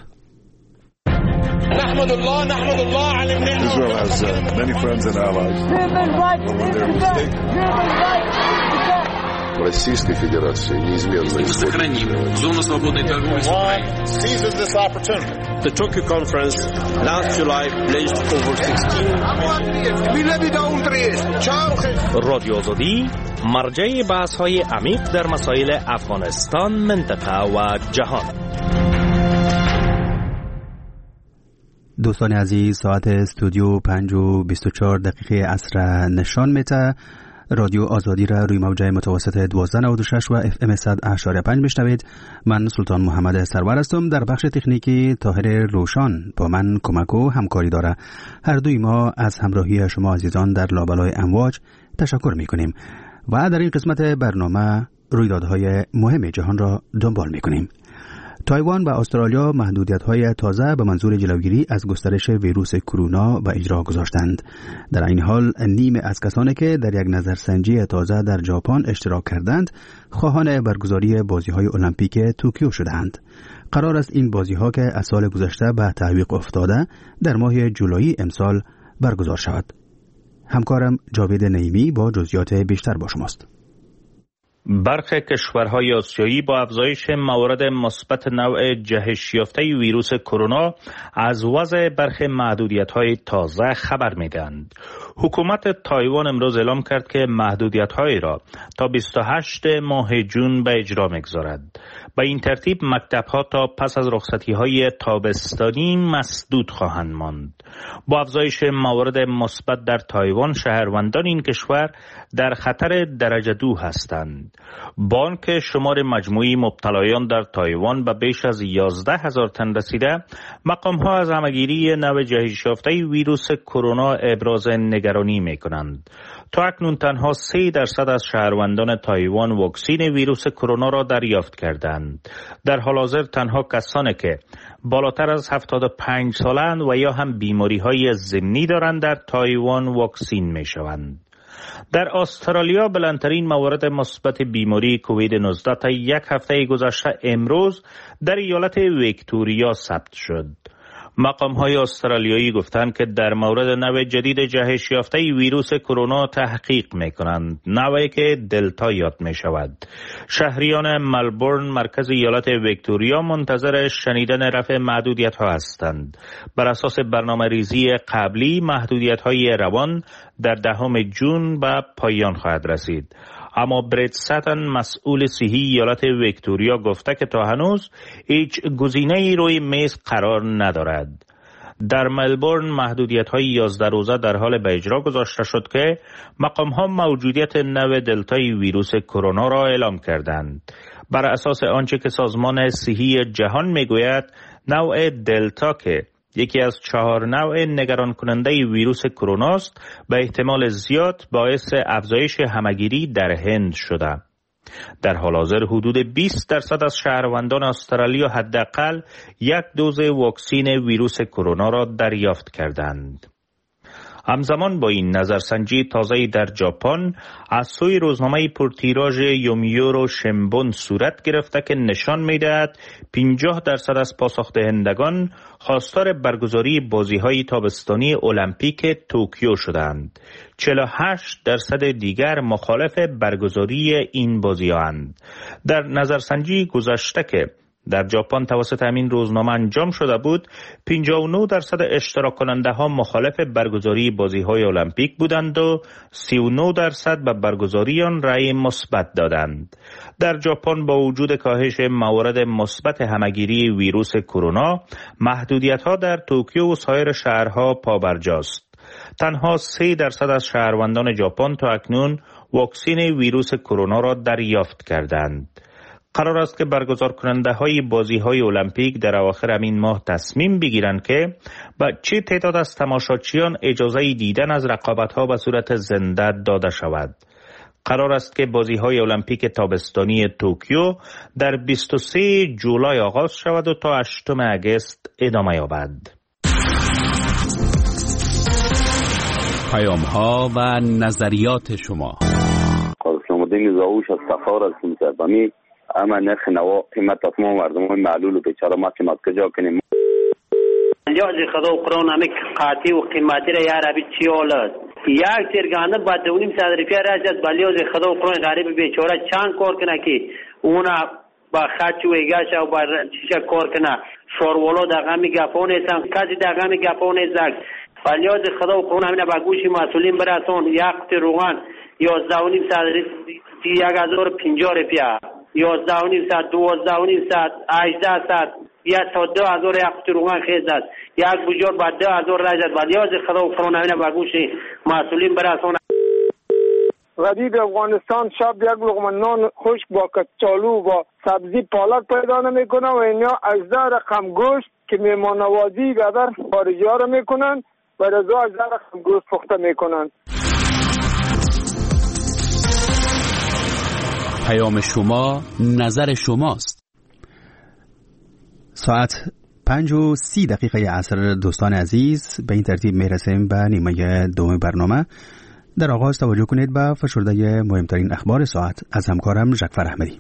نحمد الله على النعمة. Israel has many friends and allies. Российской Федерации неизменно сохраним зону свободной торговли с Украиной. Seizes this opportunity. The Tokyo conference last July pledged over 16 رادیو آزادی مرجع بحث‌های عمیق در مسائل افغانستان، منطقه و جهان. دوستان عزیز، ساعت استودیو 5:24 عصر نشان میده. رادیو آزادی را روی موجه متوسط 1296 و FM 100.5 میشنوید. من سلطان محمد سرور هستم. در بخش تکنیکی طاهر روشان با من کمک و همکاری داره. هر دوی ما از همراهی شما عزیزان در لابلای امواج تشکر میکنیم و در این قسمت برنامه رویدادهای مهم جهان را دنبال میکنیم. تایوان و استرالیا محدودیت‌های تازه به منظور جلوگیری از گسترش ویروس کرونا به اجرا گذاشتند. در این حال نیمه از کسانی که در یک نظرسنجی تازه در ژاپن اشتراک کردند، خواهان برگزاری بازی‌های المپیک توکیو شدند. قرار است این بازی‌ها که از سال گذشته به تعویق افتاده در ماه جولای امسال برگزار شود. همکارم جاوید نعیمی با جزئیات بیشتر با شماست. برخی کشورهای آسیایی با افزایش موارد مثبت نوع جهش یافته ویروس کرونا از وضع برخی محدودیت‌های تازه خبر می‌دهند. حکومت تایوان امروز اعلام کرد که محدودیت‌های را تا 28 ماه جون به اجرا می‌گذارد. به این ترتیب مکتب‌ها تا پس از رخصتی‌های تابستانی مسدود خواهند ماند. با افزایش موارد مثبت در تایوان، شهروندان این کشور در خطر درجه 2 هستند. بانک شمار مجموعی مبتلایان در تایوان به بیش از 11,000 تن رسیده، مقام‌ها از همه‌گیری نوع جهش یافته ویروس کرونا ابراز نگرانی می‌کنند. تا اکنون تنها 3% از شهروندان تایوان واکسین ویروس کرونا را دریافت کردند. در حال حاضر تنها کسانی که بالاتر از 75 سالند و یا هم بیماری‌های ضمنی دارند در تایوان واکسین می‌شوند. در استرالیا بلندترین موارد مثبت بیماری کووید 19 تا یک هفته گذشته امروز در ایالت ویکتوریا ثبت شد. مقام‌های استرالیایی گفتند که در مورد نوع جدید جهش یافته ویروس کرونا تحقیق می‌کنند، نوعی که دلتا یاد می‌شود. شهریان ملبورن مرکز ایالت ویکتوریا منتظر شنیدن رفع محدودیت‌ها هستند. بر اساس برنامه‌ریزی قبلی محدودیت‌های روان در 10 جون به پایان خواهد رسید. اما برید ساتن مسئول صحی ایالت ویکتوریا گفته که تا هنوز هیچ گزینه‌ای روی میز قرار ندارد. در ملبورن محدودیت‌های 11 روزه در حال به اجرا گذاشته شد که مقام‌ها موجودیت نوع دلتای ویروس کرونا را اعلام کردند. بر اساس آنچه که سازمان صحی جهان میگوید، نوع دلتا که یکی از 4 نوع نگران کننده ویروس کرونا است، به احتمال زیاد باعث افزایش همه‌گیری در هند شده. در حال حاضر حدود 20% از شهروندان استرالیا حداقل 1 دوز واکسین ویروس کرونا را دریافت کردند. همزمان با این نظرسنجی تازه در ژاپن از سوی روزنامه پرتیراژ یومیورو شنبون صورت گرفته که نشان می‌دهد 50% از پاسخ‌دهندگان خواستار برگزاری بازی‌های تابستانی المپیک توکیو شدند. 48% دیگر مخالف برگزاری این بازی‌هاند. در نظرسنجی گذشته که در ژاپن توسط همین روزنامه انجام شده بود، 59% اشتراک کننده ها مخالف برگزاری بازی‌های المپیک بودند و 39% به برگزاری آن رأی مثبت دادند. در ژاپن با وجود کاهش موارد مثبت همه‌گیری ویروس کرونا، محدودیت‌ها در توکیو و سایر شهرها پابرجاست. تنها 3% از شهروندان ژاپن تا اکنون واکسین ویروس کرونا را دریافت کردند. قرار است که برگزار کننده های بازی های المپیک در اواخر همین ماه تصمیم بگیرند که با چه تعداد از تماشاچیان اجازه دیدن از رقابت ها به صورت زنده داده شود. قرار است که بازی های المپیک تابستانی توکیو در 23 جولای آغاز شود و تا 8 اگست ادامه یابد. پیام ها و نظریات شما. قاسم الدین زاوش از تخار هستم سربمی. اما نرخ نوا قیمت تمام مردم های معلول و بیچاره ما قیمت کجا کنیم. لیاز خدا و قرآن همه قاطی و قیمتی را یا ربی چی آلد یک ترگانه با 2.5 روپیه راجد با لیاز خدا و قرآن غریب بیچاره چند کار کنه که اونا با خرچ و ایگاش و با چیشه کار کنه شورولو دقامی گفونه ایسان کسی دقامی گفونه ایسان با لیاز خدا و قرآن همینه با گوشی مسئولین برسون یک تروغان 11.5 1050 روپیه 11.5 ساعت 12.5 ساعت 18 ساعت یا تا 2000 یک تروغان خیز است یک بجور با 2000 راجد با لیاز خدا و قرآن همینه با گوشی مسئولین برسون. غریب افغانستان شب یک لقمه نان خشک با کچالو با سبزی پالک پیدا نمیکنه و اینا 18 رقم گوشت که میهمان نوازی قدر خارجی ها رو میکنن و رضا 18 رقم گوشت پخته میکنن. پیام شما نظر شماست. ساعت 5:30 عصر دوستان عزیز، به این ترتیب میرسیم به نیمه دوم برنامه. در آغاز توجه کنید به فشرده مهمترین اخبار ساعت از همکارم جعفر احمدی.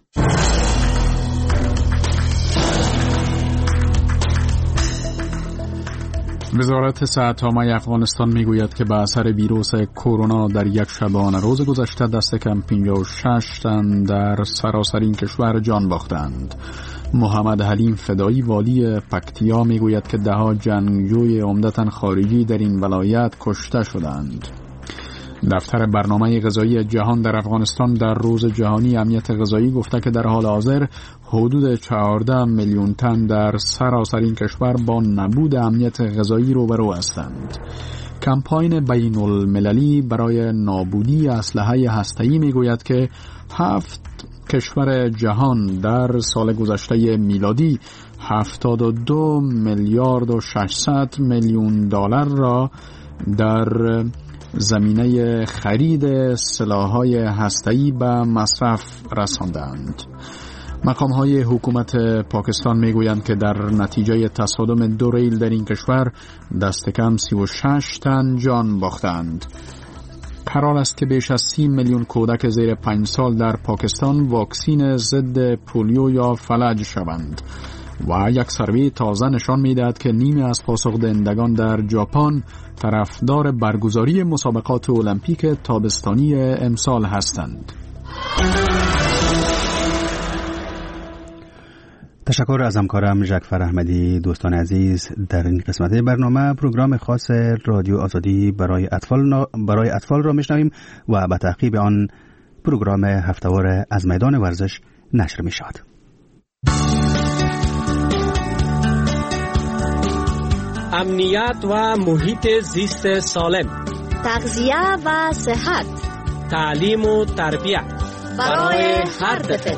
وزارت صحت‌عامه افغانستان میگوید که به اثر ویروس کرونا در یک شبانه روز گذشته دست کم 56 تن در سراسر این کشور جان باختند. محمد حلیم فدایی والی پکتیا میگوید که ده‌ها جنگجوی عمدتاً خارجی در این ولایت کشته شدند. دفتر برنامه غذایی جهان در افغانستان در روز جهانی امنیت غذایی گفته که در حال حاضر حدود 14 میلیون تن در سراسر این کشور با نبود امنیت غذایی روبرو هستند. کمپاین بین المللی برای نابودی اسلحه هسته‌ای میگوید که 7 کشور جهان در سال گذشته میلادی 72 میلیارد و 600 میلیون دلار را در زمینه خرید سلاح‌های هسته‌ای به مصرف رساندند. مقام‌های حکومت پاکستان میگویند که در نتیجه تصادم 2 ریل در این کشور دست کم 36 تن جان باختند. قرار است که بیش از 30 میلیون کودک زیر 5 سال در پاکستان واکسین ضد پولیو یا فلج شوند و یک سروی تازه نشان می‌دهد که نیمی از پاسخ‌دهندگان در ژاپن طرفدار برگزاری مسابقات المپیک تابستانی امسال هستند. تشکر از همکارم جعفر احمدی. دوستان عزیز، در این قسمت برنامه پروگرام خاص رادیو آزادی برای اطفال را میشنویم و به تعقیب آن پروگرام هفته‌وار از میدان ورزش نشر می شود. امنیت و محیط زیست سالم، تغذیه و صحت، تعلیم و تربیت برای هر طفل.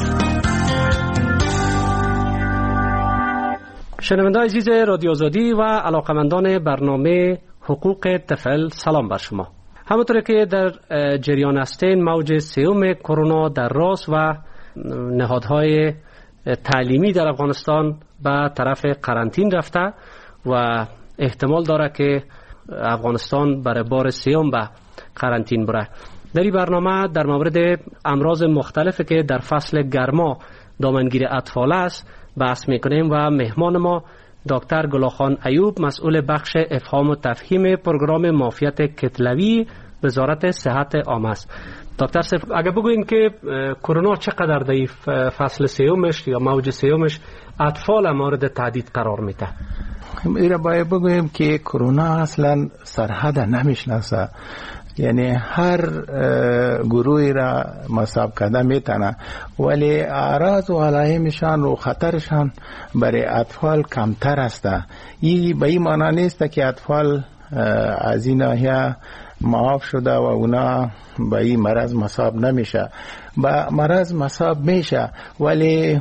شنوندگان عزیز رادیو آزادی و علاقمندان برنامه حقوق طفل، سلام بر شما. همونطور که در جریان هستین، موج سوم کرونا در راس و نهادهای تعلیمی در افغانستان به طرف قرنطین رفته و احتمال داره که افغانستان برای بار سوم به قرنطین بره. در این برنامه در مورد امراض مختلفی که در فصل گرما دامنگیر اطفال است بحث میکنیم و مهمان ما دکتر گلاخان ایوب، مسئول بخش افهام و تفهیم پروگرام معافیت کتلوی وزارت صحت عامه است. دکتر صاحب، اگه بگوین که کرونا چقدر در فصل سومش یا موج سومش اطفال مورد تهدید قرار میده؟ ایره باید بگویم که کرونا اصلا سرحد نمیشناسه، یعنی هر گروهی را مصاب کرده میتونه، ولی اعراض و علائمشان و خطرشان برای اطفال کمتر است. این به این معنی نیست که اطفال از این ناحیه معاف شده و اونا به این مرض مصاب نمیشه. به مرض مصاب میشه، ولی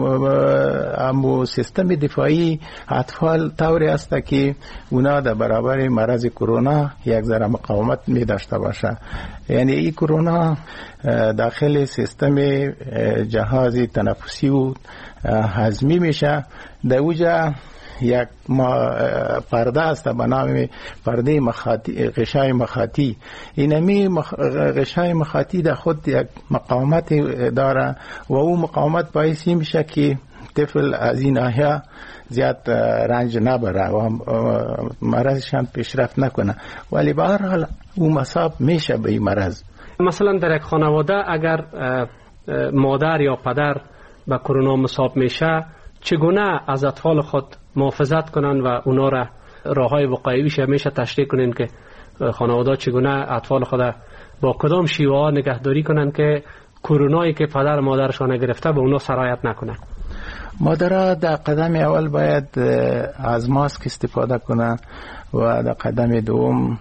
امو سیستم دفاعی اطفال طوری است که اونا در برابر مرض کرونا یک ذره مقاومت می داشته باشه. یعنی این کرونا داخل سیستم جهاز تنفسی و هضمی میشه. در اوجا یک پرده است به نام پرده مخاطی، غشای مخاطی. اینمی غشای مخاطی در خود یک مقاومت داره و او مقاومت باعث میشه که طفل از این ناحیه زیاد رنج نبره و مرضشان پیشرفت نکنه، ولی به هر حال او مصاب میشه به این مرض. مثلا در یک خانواده اگر مادر یا پدر به کرونا مصاب میشه، چگونه از اطفال خود محافظت کنن و اونا را راههای وقایویش میشه تشریح کنین که خانواده چگونه اطفال خود با کدام شیوه ها نگهداری کنن که کرونایی که پدر مادرشان گرفته به اونا سرایت نکنه؟ مادرها در قدم اول باید از ماسک استفاده کنن و در قدم دوم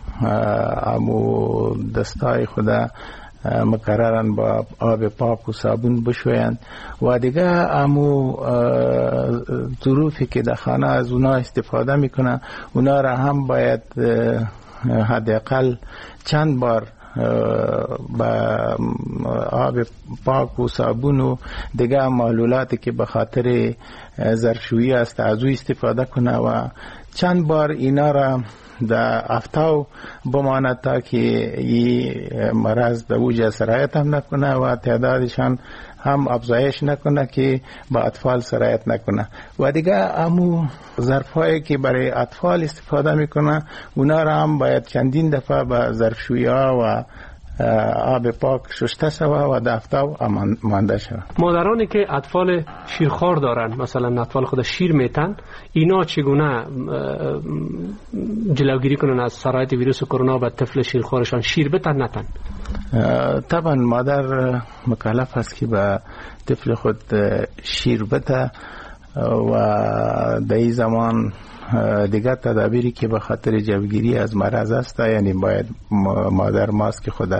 امو دستای خود مقررن با آب پاک و صابون بشویند و دیگه امو ظروفی که در خانه از اونا استفاده میکنن اونا را هم باید حداقل چند بار با آب پاک و صابون و دیگه معلولاتی که به خاطر ظرفشویی است از او استفاده کنه و چند بار اینا را در افتاو بماند تا که این مرض در اوج سرایت هم نکنه و تعدادشان هم افزایش نکنه که با اطفال سرایت نکنه. و دیگه امو ظرفایی که برای اطفال استفاده میکنه اونا را هم باید چندین دفعه با ظرفشویی ها و آب پاک شسته شوه و دفتاو مانده شوه. مادرانی که اطفال شیرخوار دارن، مثلا اطفال خود شیر میتن، اینا چگونه جلوگیری کنن از سرایت ویروس کرونا به طفل شیرخوارشان؟ شیر بتن نتن؟ طبعا مادر مکلف است که به طفل خود شیر بته و در این زمان دیگر تدابیری که به خاطر جلوگیری از مرض است، یعنی باید مادر ماسک خود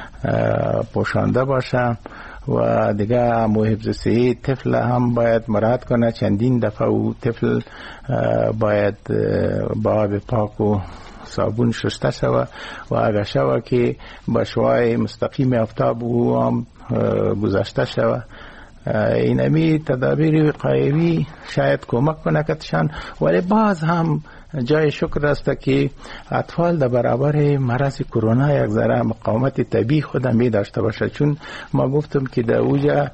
پوشانده باشه و دیگر حفظ صحی طفل هم باید مراعات کنه. چندین دفعه او طفل باید با آب پاک و صابون شسته شوه و اگر شوه که با شعاع مستقیم آفتاب او هم گذاشته شوه. اینمی تدابیر وقایوی شاید کمک کنه کتشان، ولی باز هم جای شکر است که اطفال در برابر مرض کرونا یک ذره مقاومت طبیعی خود می داشته باشه، چون ما گفتم که در اوجا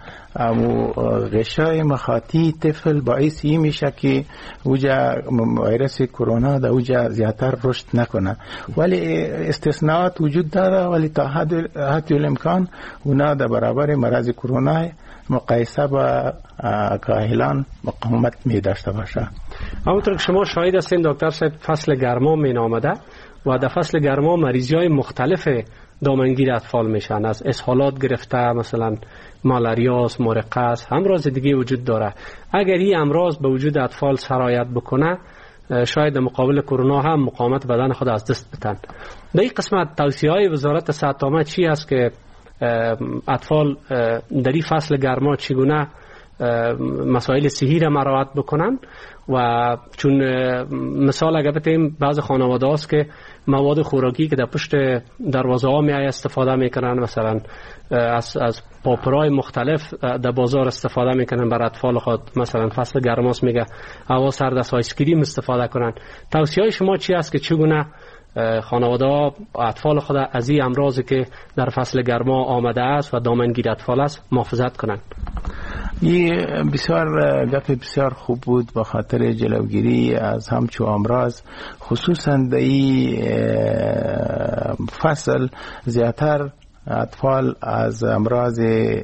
غشای مخاطی طفل باعث این میشه که اوجا ویروس کرونا در اوجا زیادتر رشد نکنه. ولی استثناءات وجود داره، ولی تا حد الامکان اونا در برابر مرض کرونا مقایسه با کاهلان مقاومت می داشته باشه. همونطور که شما شاهد هستین دکتر صاحب، فصل گرما می آمده و در فصل گرما مریضی های مختلف دامنگیر اطفال میشن، از اسهالات گرفته مثلا مالاریاس، مرقس، امراض دیگه وجود داره. اگر این امراض به وجود اطفال سرایت بکنه شاید مقابل کرونا هم مقاومت بدن خود از دست بتن. در این قسمت توصیه های وزارت صحت عامه چی است که اطفال در این فصل گرما چگونه مسائل صحی را مراعات بکنن؟ و چون مثال اگر بتیم بعض خانواده هاست که مواد خوراکی که در پشت دروازه ها می استفاده میکنن، مثلا از پاپرای مختلف در بازار استفاده میکنن برای اطفال خود، مثلا فصل گرماست میگه هوا سرد است آیس کریم استفاده کنن. توصیه های شما چی است که چگونه خانواده ها اطفال خود از این امراضی که در فصل گرما آمده است و دامنگیر اطفال است محافظت کنند؟ این بسیار گپ بسیار خوب بود به خاطر جلوگیری از همچو امراض، خصوصا در این فصل زیادتر اطفال از امراض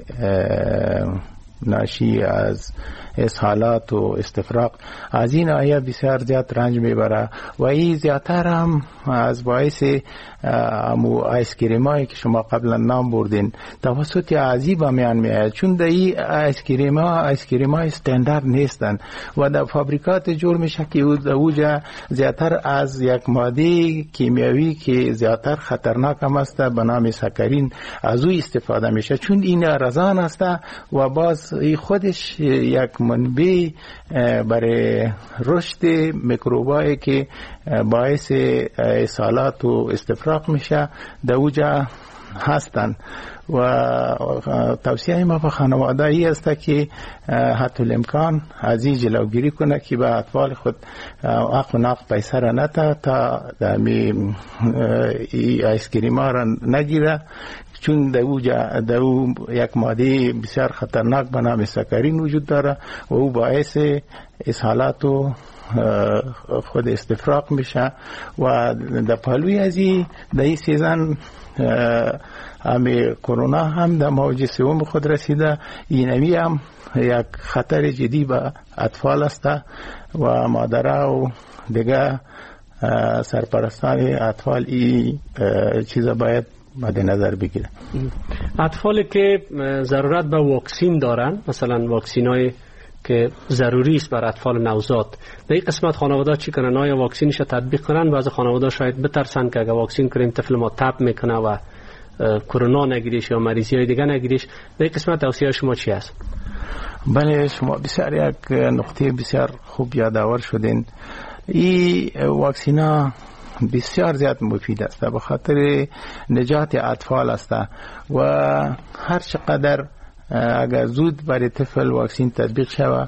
ناشی از اسهالات و استفراغ از این آیه بسیار زیاد رنج میبره و این زیادتر هم از باعث آیس کریمایی که شما قبلا نام بردین توسط عذیب میان میاد، چون در این آیس کریمای استاندارد نیستن و در فابریکات جور میشه که اوجا زیادتر از یک ماده کیمیایی که زیادتر خطرناک هم است به نام سکرین از او استفاده میشه، چون این رزان است و باز خودش یک منبع برای رشد میکروبایی که باعث اسهالات و استفراغ میشه در اوجا هستند. و توصیه ما به خانواده ای است که حتی الامکان از این جلوگیری کنه که به اطفال خود عقل و نقل پیسه را نته تا دمی آیس کریم ها را نگیره، چون در او یک ماده بسیار خطرناک به نام سکرین وجود داره و او باعث اسهالات و خود استفراغ میشه. و در پهلوی از این سیزن کرونا هم در موج سوم خود رسیده، اینمی هم یک خطر جدی به اطفال است و مادرها و دیگه سرپرستان اطفال این چیزا باید مد نظر بگیره. اطفالی که ضرورت به واکسین دارن، مثلا واکسینای که ضروری است بر اطفال نوزاد، در این قسمت خانواده چی کنن؟ آیا واکسینش تطبیق کنن؟ بعضی خانواده شاید بترسن که اگه واکسین کنیم طفل ما تب میکنه و کرونا نگیریش یا مریضی های دیگه نگیریش. در این قسمت توصیه شما چی است؟ بله، شما بسیار یک نقطه بسیار خوب یادآور شدین. این واکسینا بسیار زیاد مفید است به خاطر نجات اطفال است و هر چقدر اگر زود برای طفل واکسین تطبیق شود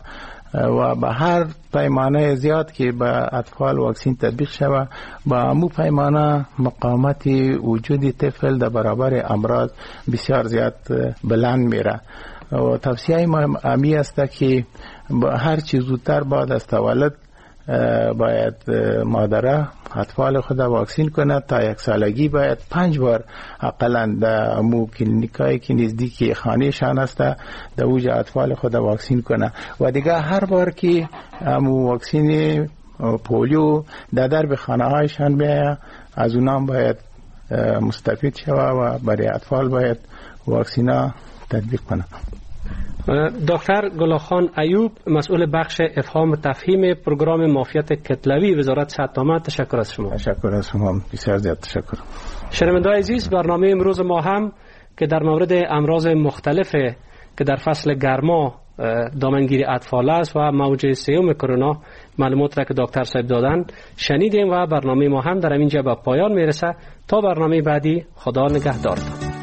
و به هر پیمانه زیاد که به اطفال واکسین تطبیق شود با امو پیمانه مقاومت وجود طفل در برابر امراض بسیار زیاد بلند میره و توصیه ما امی است که هر چیز زودتر بعد از تولد باید مادره اطفال خود واکسین کنه. تا 1 سالگی باید 5 بار اقلا در امو کلینیکایی که نزدیکی خانهشان است در اوج اطفال خود واکسین کنه و دیگه هر بار که امو واکسین پولیو در به خانه هایشان بیاید از اونام باید مستفید شود و برای اطفال باید واکسینا تطبیق کنه. دکتر گلاخان ایوب، مسئول بخش افهام و تفهیم پروگرام معافیت کتلوی وزارت صحت آمد، تشکر از شما. تشکر از شما، بسیار زیاد تشکر. شنوندگان عزیز، برنامه امروز ما هم که در مورد امراض مختلف که در فصل گرما دامنگیری اطفال است و موج سوم کرونا معلومات را که دکتر صاحب دادن شنیدیم و برنامه ما هم در اینجا به پایان میرسه. تا برنامه بعدی، خدا نگهدارتان.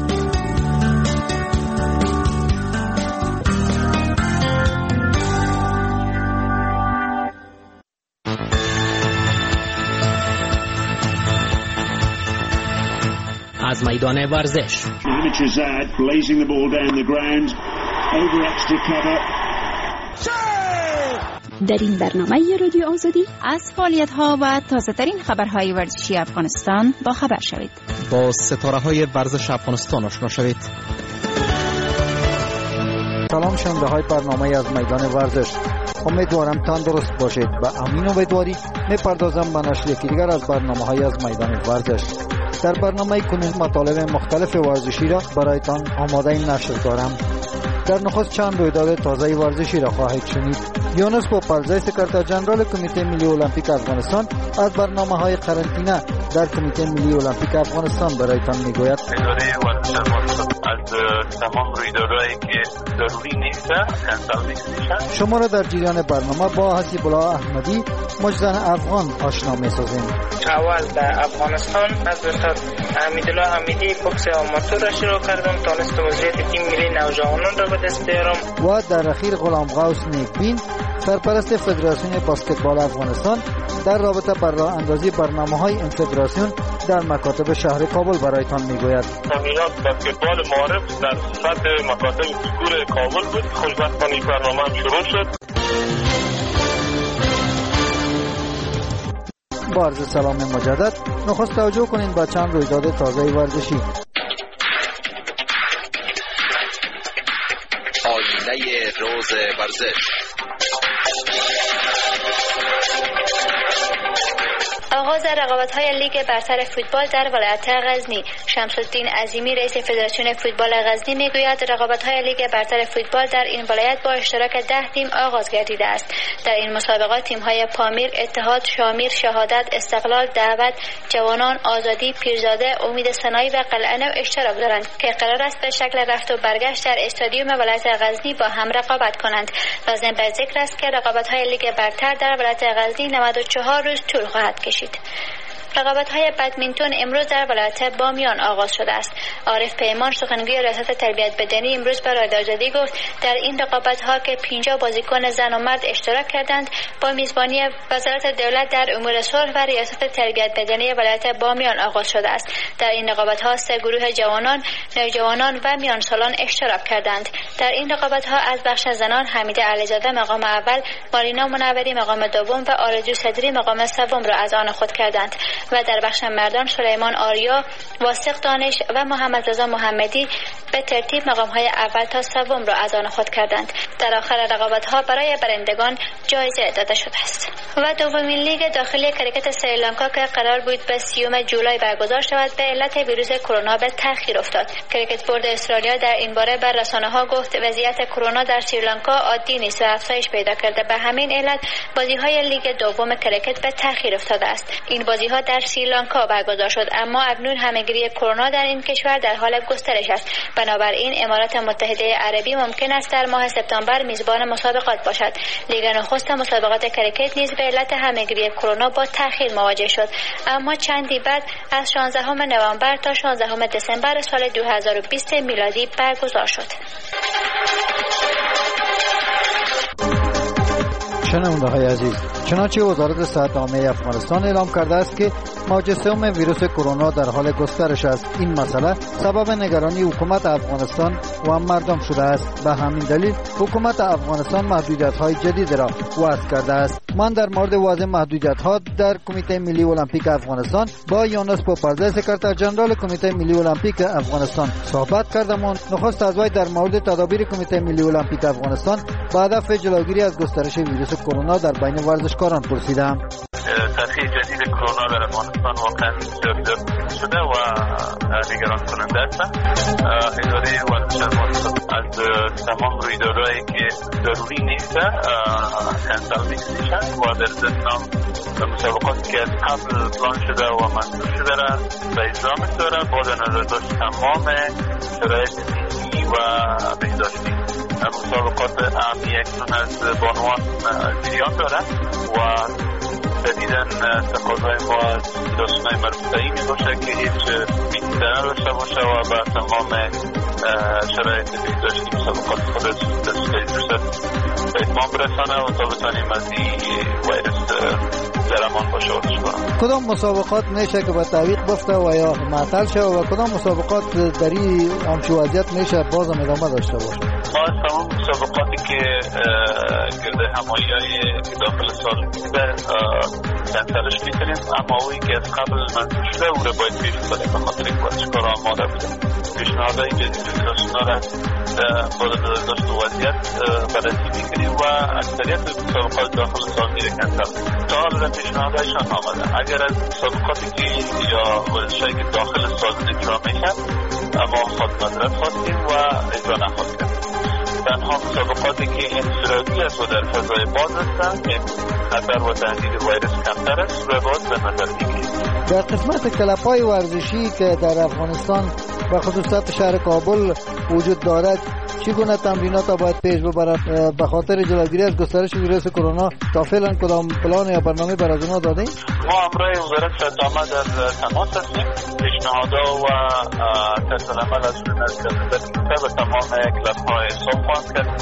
از میدان ورزش در این برنامه رادیو آزادی از فعالیت‌ها و تازه‌ترین خبرهای ورزشی افغانستان با خبر شوید. با ستاره‌های ورزش افغانستان آشنا شوید. سلام شنونده‌های برنامه از میدان ورزش، امیدوارم تندرست باشید. با امین امیدواری می‌پردازم به نشر یکی دیگر از برنامه‌های از میدان ورزش. در برنامه کنون مطالب مختلف ورزشی را برایتان آماده نشر دارم. در نخست چند رویداد تازه ورزشی را خواهید شنید. یونس پوپلزی، سکرتر جنرال کمیته ملی المپیک افغانستان، از برنامه‌های قرنطینه در کمیته ملی المپیک افغانستان برایتان میگوید. اداره ورزش افغانستان از تمام رویدادهایی که ضروری نیست کنسل می‌کنه. شما را در جریان برنامه با حسیب الله احمدی، مجزن افغان آشنا می‌سازیم. اول در افغانستان از استاد حمیدالله حمیدی بوکس آماتور را شروع کردم، تانستم وضعیت تیم ملی نوجوانان را به دست بیارم. و در اخیر غلام غوث نیکبین، سرپرست فدراسیون بسکتبال افغانستان، در رابطه با راه اندازی برنامه‌های این فدراسیون در مکاتب شهر کابل برایتان میگوید. تمرینات بسکتبال معارف در سطح مکاتب فیگور کابل بود. خوشبختانه این برنامه هم شروع شد. با عرض سلام مجدد، نخست توجه کنین با چند رویداد تازه ورزشی. آینه روز ورزش. آغاز رقابت‌های لیگ برتر فوتبال در ولایت غزنی. شمس الدین عظیمی، رئیس فدراسیون فوتبال غزنی میگوید رقابت‌های لیگ برتر فوتبال در این ولایت با اشتراک 10 تیم آغاز گردیده است. در این مسابقات تیم‌های پامیر، اتحاد، شامیر، شهادت، استقلال، دعوت، جوانان، آزادی، پیرزاده، امید سنایی و قلعه نو اشتراک دارند که قرار است به شکل رفت و برگشت در استادیوم ولایت غزنی با هم رقابت کنند. لازم به ذکر است که رقابت‌های لیگ برتر در ولایت غزنی 94 روز طول خواهد کشید. رقابت‌های بدمینتون امروز در ولایت بامیان آغاز شده است. عارف پیمان، سخنگوی ریاست تربیت بدنی، امروز به رادیو آزادی گفت در این رقابت‌ها که 50 بازیکن زن و مرد اشتراک کردند با میزبانی وزارت دولت در امور صلح و ریاست تربیت بدنی ولایت بامیان آغاز شده است. در این رقابت‌ها 3 گروه جوانان، نوجوانان و میانسالان اشتراک کردند. در این رقابت‌ها از بخش زنان حمیده علیزاده مقام اول، مارینا منوری مقام دوم و آرزو صدری مقام سوم را از آن خود کردند و در بخش مردان سلیمان آریا، واثق دانش و محمد رضا محمدی به ترتیب مقام‌های اول تا سوم را از آن خود کردند. در آخر رقابت‌ها برای برندگان جایزه داده شده است. و دومین لیگ داخلی کریکت سریلانکا که قرار بود به 30 جولای برگزار شود به علت ویروس کرونا به تأخیر افتاد. کریکت بورد استرالیا در این باره بر رسانه‌ها گفت وضعیت کرونا در سریلانکا عادی نیست و افزایش پیدا کرده. به همین علت بازی‌های لیگ دوم کریکت به تأخیر افتاده است. این بازی‌ها در سریلانکا برگزار شد، اما اکنون همه‌گیری کرونا در این کشور در حال گسترش است. بنابراین امارات متحده عربی ممکن است در ماه سپتامبر میزبان مسابقات باشد. لیگ نخست مسابقات کریکت نیز به علت همه‌گیری کرونا با تأخیر مواجه شد، اما چندی بعد از 16 نوامبر تا 16 دسامبر سال 2020 میلادی برگزار شد. شنونده های عزیز، چنانچه وزارت صحت عامه افغانستان اعلام کرده است که موج سوم ویروس کرونا در حال گسترش است. این مسئله سبب نگرانی حکومت افغانستان و مردم شده است. به همین دلیل حکومت افغانستان محدودیت‌های جدید را وضع کرده است. من در مورد وضع محدودیت‌ها در کمیته ملی المپیک افغانستان با یونس پوپرزه، سکرتر ژنرال کمیته ملی المپیک افغانستان صحبت کردم. نخست از وی در مورد تدابیر کمیته ملی المپیک افغانستان با هدف جلوگیری از گسترش ویروس کرونا در بین ورزشکاران پرسیدم. تاثیر جدید کرونا در افغانستان واقعا بسیار شده و نگران کننده است. اداره ورزش از تمام رویدادهایی که ضروری نیست کنسل میشن و در ضمن مسابقاتی که از قبل پلان شده و منظور شده را به اجرا می‌گذاره با نظر داشت تمام شرایط فیزیکی و بهداشتی. مسابقات اهمیه اکنون از بانوان جریان دارد و جدیداً تقاضای ما از داستان‌های مربوطه می باشه که هیچ میتیده نداشته باشه و به تمام شرایط بهداشتی مسابقات خود به اتمام برسانه و تا بتانیم از این ویروس در امان باشه و کنم. کدام مسابقات میشه که به تعویق بفته و یا معطل شه و کدام مسابقات در این همچو وضعیت میشه باز هم ادامه داشته باشه؟ ما از تمام مسابقاتی که گرده همایی‌های داخل سال بوده کنسلش میکنیم، اما اوی که از قبل منظور شده او را باید پیش کنیم به خاطر این ورزشکارها آماده بوده. پیشنهادهای جدید فدراسیون‌ها را با نظر داشت وضعیت بررسی میکنیم و اکثریت مسابقات داخل سال میره کنسل. تا حالا پیشنهادهایشان آمده. اگر از مسابقاتی که یا ورزشایی که داخل سال اجرا میشن ما خود مذرت خواستیم و اجرا نخواستیم. تنها مسابقاتی که انفرادی است و در فضای باز هستند که خطر و تهدید ویروس کمتر است و باز به نظر میگیریم. در قسمت کلب‌های ورزشی که در افغانستان و خصوصا شهر کابل وجود دارد، چگونه تمرینات باید پیش ببرد به خاطر جلوگیری از گسترش ویروس کرونا؟ تا فعلا کدام پلان یا برنامه برای از اونها دادین؟ ما همراه وزارت صحت عامه در تماس هستیم. پیشنهادها و طرز عمل از به تمام کلب‌های صاف خواهند کرد.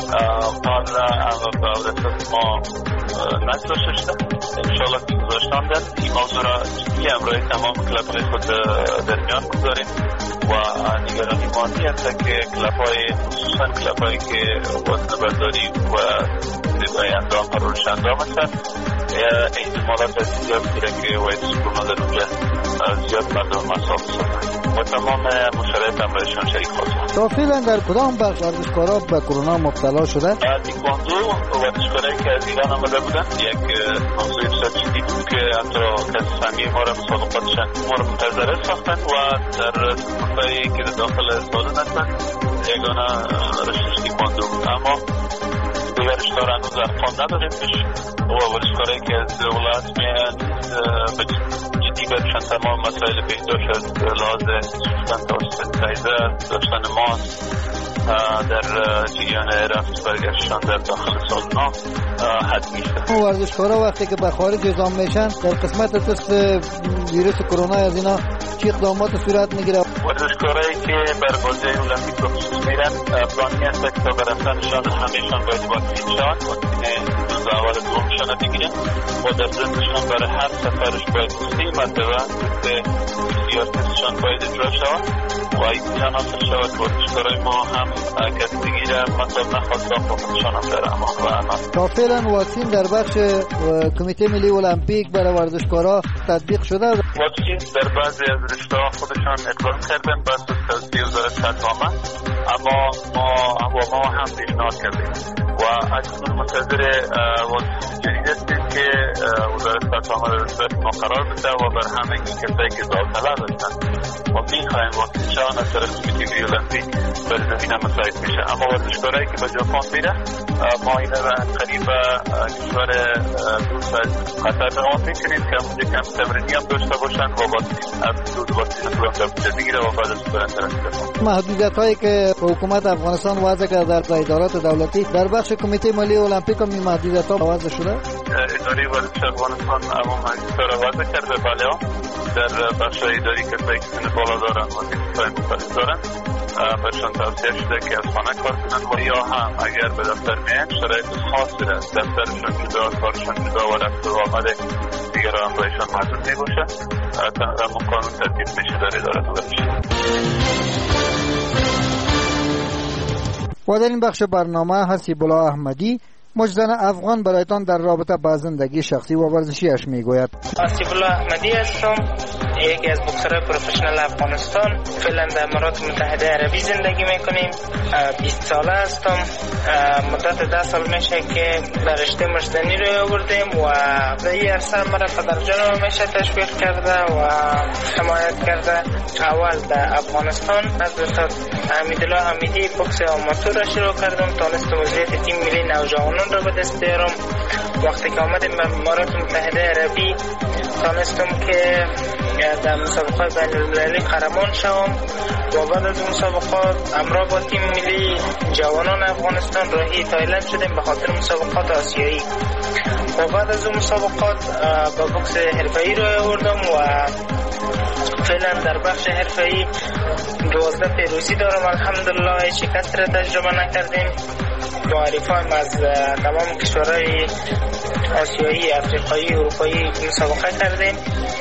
تا ما نگذاشته شده. انشاءالله که گذاشتان در این موضوع را جدی همراه تمام کلب‌های خود در میان بگذاریم و نگرانی ماندی هست که کلب‌های خصوصا کلب‌هایی که وزن برداری و زیبای اندام و روش اندام هستند احتمالات زیاد میره که ویروس کرونا در اونجا زیاد مردم مصاب بسازن و تمام مشارعت همراهشان شریک خواستن. تا فعلا در کدام بخش ورزشکارها به کرونا مبتلا شده؟ تیکواندو ورزشکارایی که از ایران آمده بودن یک موضوع بسیار جدی بود که حتی کسی فهمی ما را مسابقاتشان ما را منتظره ساختن و در سپورتایی که داخل سالن هستن یگانه رشتش تیکواندو بود. اما ورزشکار هنوز ارقام نداریم و ورزشکارایی که از ولایت میان به جدی برشن تمام مسائل بهداشت از لحاظ سوختن توسط تایزه داشتن ماسک در جریان رفت برگشتشان در داخل سالنا حتمی شده. ورزشکارها وقتی که به خارج اعزام میشن در قسمت تست ویروس کرونا از اینا چه اقدامات صورت میگیره؟ ورزشکارایی که بر بازی المپیک به خصوص میرن پلانی هست که تا برفتنشان همیشان باید واکسین شوند، واکسین دوز اول دومشان بگیرن و در ضمنشان برای هر سفرش باید 3 مرتبه PCR تستشان باید اجرا شود و ایتیان حاصل شود که ورزشکارای ما هم کسی بگیره مطلب نخواسته خودشان هم در امان و امان. تا فعلا واکسین در بخش کمیته ملی المپیک برای ورزشکارا تطبیق شده؟ واکسین در بعضی از رشته‌ها خودشان اقدام کردن بس از توصیه وزارت صحت عامه، اما ما هم پیشنهاد کردیم و اکنون منتظر واکسین جدید هستیم که وزارت صحت عامه در صورت ما قرار بده و بر همه کسایی که داوطلب هستند و میخوایم واکسین شوند از طرف کمیته ملی المپیک بر زمینه مساعد میشه. اما ورزشکارایی که به ژاپن میره ما این را قریب کشور دوست از قطر نماد میکنیم که اونجا کم تمرینی هم داشته باشن و واکسین رو هم بگیره و بعد از برند محدودیت هایی که حکومت افغانستان وضع کرده در ادارات دولتی در بخش کمیته ملی المپیک هم این محدودیت ها وضع شده؟ اداره ورزش افغانستان اما مجلس را وضع کرده بله در بخش اداری کسایی که سن بالا دارن و نیازهای مختلف دارن برشان توصیه شده که از خانه کار کنن و یا هم اگر به دفتر میان شرایط خاصی را دفترشان جدا کارشان جدا و رفت و آمد دیگر هم بایشان محدود میباشه اما قانون تدبیر میشه در ادارت بشه. و در این بخش برنامه حسیب الله احمدی مجزن افغان برایتان در رابطه با زندگی شخصی و ورزشیش میگوید. حسیب الله احمدی هستم، یکی از بوکسرهای پروفشنال افغانستان. فعلا در امارات متحده عربی زندگی میکنیم. 20 ساله هستم. مدت 10 سال میشه که در رشته مجزنی رو آوردیم و در این عرصه مرا پدرجانم میشه تشویق کرده و حمایت کرده. اول در افغانستان از استاد حمیدالله حمیدی بوکس آماتور را شروع کردم. تانستم وضعیت تیم ملی نوجوانان را به دست بیارم. وقتی که آمدیم به امارات متحده عربی تانستم که در مسابقات بین المللی قهرمان شوم و بعد از مسابقات همراه با تیم ملی جوانان افغانستان راهی تایلند شدیم به خاطر مسابقات آسیایی. و بعد از مسابقات با بوکس حرفه‌ای رو آوردم و فعلا در بخش حرفه‌ای 12 پیروزی دارم. الحمدلله شکست را تجربه نکردیم. معرفایم از تمام کشورهای آسیایی، افریقایی، اروپایی مسابقه کردیم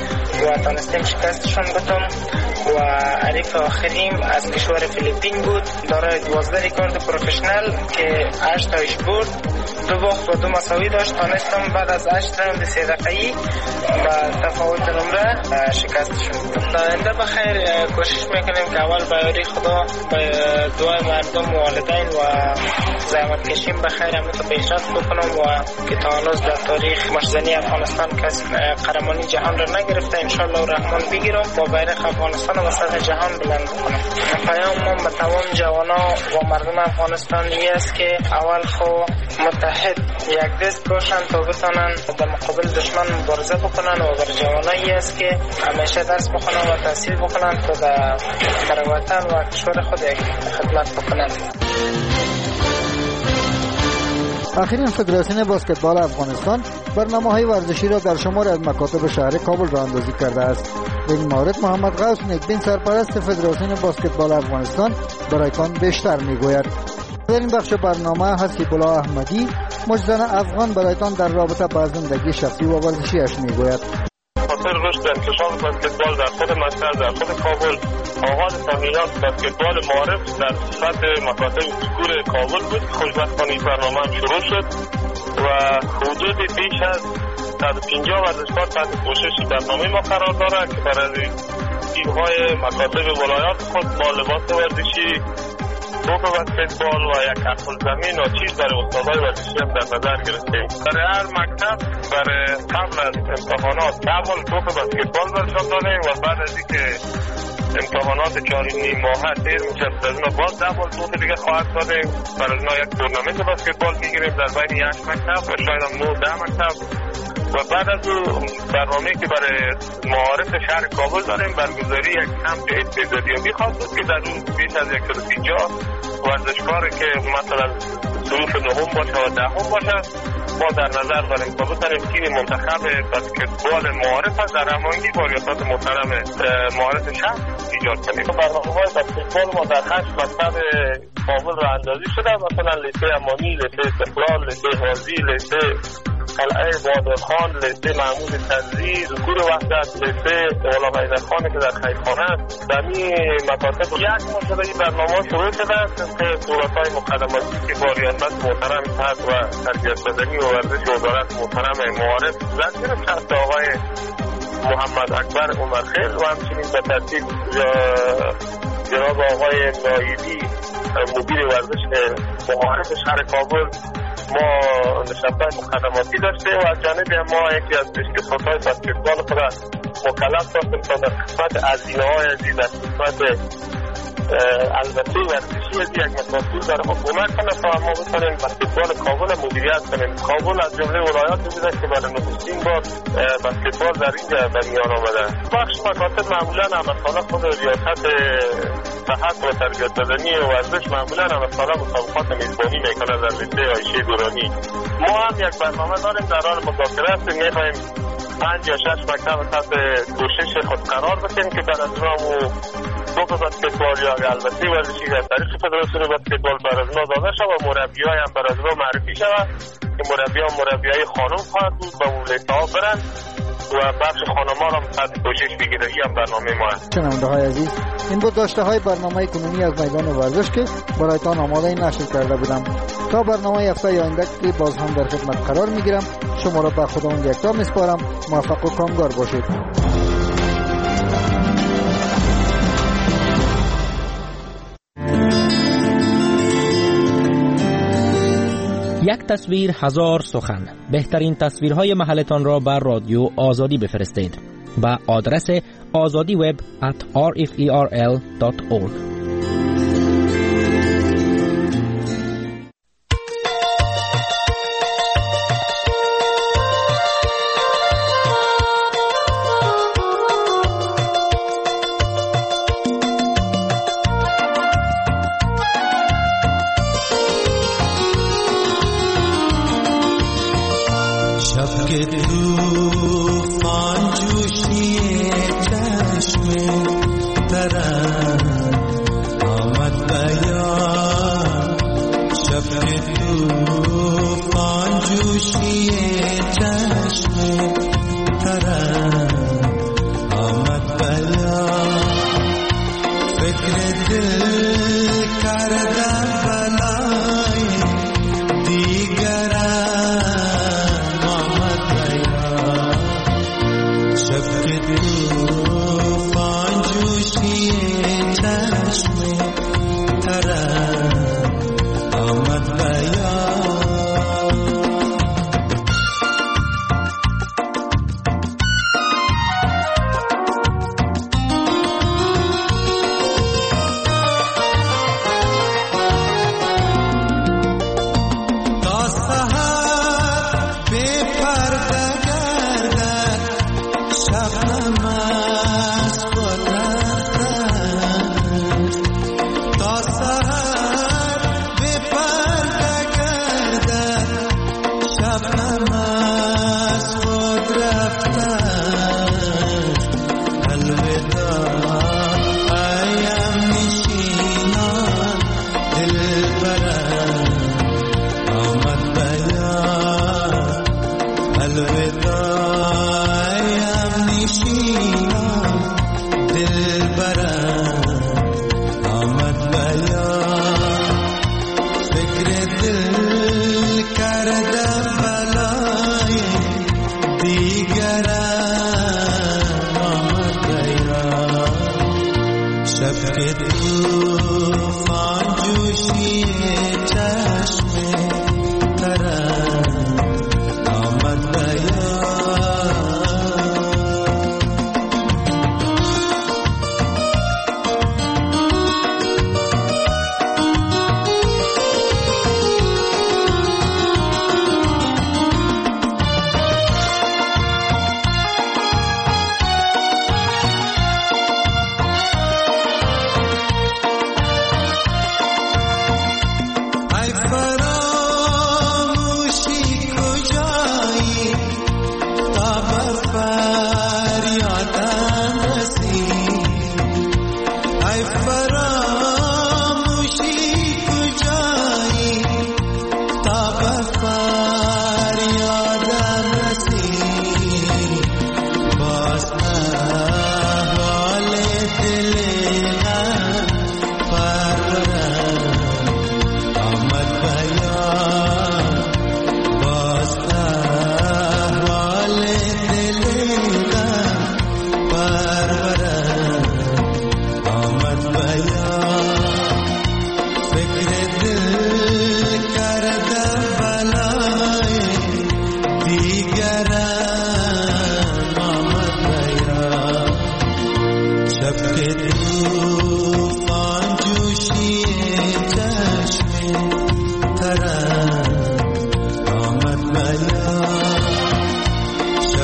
و تانستیم شکستشون بدم. و حریف آخریم از کشور فیلیپین بود، دارای 12 ریکورد پروفشنال که 8 تاش برد، 2 باخت و 2 مساوی داشت. تانستم بعد از 8 راوند 3 دقیقه‌ای با تفاوت نمره شکستشون بدم. تا آینده بخیر کوشش میکنیم که اول با یاری خدا، با دعای مردم و والدین و زحمت کشیم بخیر همه پیشرفت بکنم و که تا هنوز در تاریخ مجزنی افغانستان کسی قهرمانی جهان را نگرفته انشالله الرحمن بگیرم و بیرق افغانستان و سطح جهان بلند کنم. پیامم به تمام جوانا و مردم افغانستان است که اول خو متحد یک دست باشن تا بتونن در مقابل دشمن مبارزه بکنن و بر جوانایی است که همیشه درس بخونن و تحصیل بکنن تا در وطن و کشور خود خدمت بکنن. اخیراً فدراسیون بسکتبال افغانستان برنامه‌های ورزشی را در شمار از مکاتب شهر کابل راه اندازی کرده است. در این مورد محمد غوث نیکبین سرپرست فدراسیون بسکتبال افغانستان برایتان بیشتر میگوید. در این بخش برنامه حسیب الله احمدی مجزن افغان برایتان در رابطه با زندگی شخصی و ورزشیش میگوید. خاطر رشد انتشار بسکتبال در خود مشهد در خود کابل، آغاز تمرینات بسکتبال معارف در سطح مکاتب سکور کابل بود. خوشبختانه این برنامه هم شروع شد و حدود بیش از 150 ورزشکار تحت پوشش برنامه ما قرار دارد که برای تیم‌های مکاتب ولایات خود با لباس ورزشی، توپ بسکتبال و یک اصل زمین و چیز برای استادای ورزشی هم در نظر گرفتیم. برای هر مکتب برای قبل از امتحانات اول توپ بسکتبال برشان دادیم و بعد از اینکه امتحانات 4.5 ماهه دیر میشه از اینا باز دبل توپ دیگه خواهد دادیم. برای اینا یک تورنمنت بسکتبال میگیریم در بین 8 مکتب و شاید هم 9-10 مکتب. و بعد از اون برنامه‌ای که برای معارف شهر کابل داریم برگزاری یک کمپ اعتیادی خواست که در اون بیش از 150 ورزشکار که مثلا صنوف 9 باشه و 10 باشه ما در نظر داریم تا بتونیم تیم منتخب بسکتبال معارف در هماهنگی با ریاست محترم معارف شهر ایجاد کنیم. برنامه‌های بسکتبال ما در 8 مکتب کابل راه اندازی شده، مثلا لیسه امانی، لیسه استقلال، لیسه غازی، لیسه قلعه بادرخان، لیسه محمود تنزی، ذکور وحدت، لیسه غلام حیدرخان که در خیرخانه است. در این مکاتب یک ماه این برنامه شروع شده است که دولت‌های مقدماتی که با ریاست محترم صحت و تربیت بدنی و ورزش وزارت محترم معارف صورت گرفت توسط آقای محمد اکبر عمرخیل و همچنین به ترتیب جناب آقای نایبی مدیر ورزش معارف شهر کابل ما نشست‌های مقدماتی داشته و از جانب ما یکی از تشکیلات‌های بسکتبال خود مکلف داشتیم تا در قسمت هزینه‌های در قسمت البته ورزشی از یک مسئول داره حکومت کنه تا ما بتونیم بسکتبال کابل مدیریت کنیم. کابل از جمله ولایاتی بوده که برای نخستین بار بسکتبال در اینجا به میان آمده. بخش مکاتب معمولا امثالا خود ریاست صحت و تربیت بدنی و ورزش معمولا امثالا مسابقات میزبانی میکنه در رشته عایشه دورانی. ما هم یک برنامه داریم در حال مذاکره هستیم، میخواهیم 5 یا 6 مکتب تحت کوشش خود قرار بدیم که بعد از اونها دو بسکتبال یا البته ورزشی از طریق فدراسیون بسکتبال بر از اونها داده شد و مربیای هم بر از اونها معرفی شود که مربیای خانم خواهد بود و ولایت‌ها برن و بخش خانم‌ها را تحت کوشش بگیره. این هم برنامه ما است. شنونده‌های عزیز، این بود داشته‌های برنامه کنونی از میدان ورزش که برایتان آماده نشر کرده بودم. تا برنامه هفته آینده که باز هم در خدمت قرار میگیرم، شما را به خداوند یکتا میسپارم. موفق و کامگار باشید. یک تصویر هزار سخن. بهترین تصویرهای محلتان را بر رادیو آزادی بفرستید با آدرس azadiweb@rferl.org.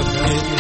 دل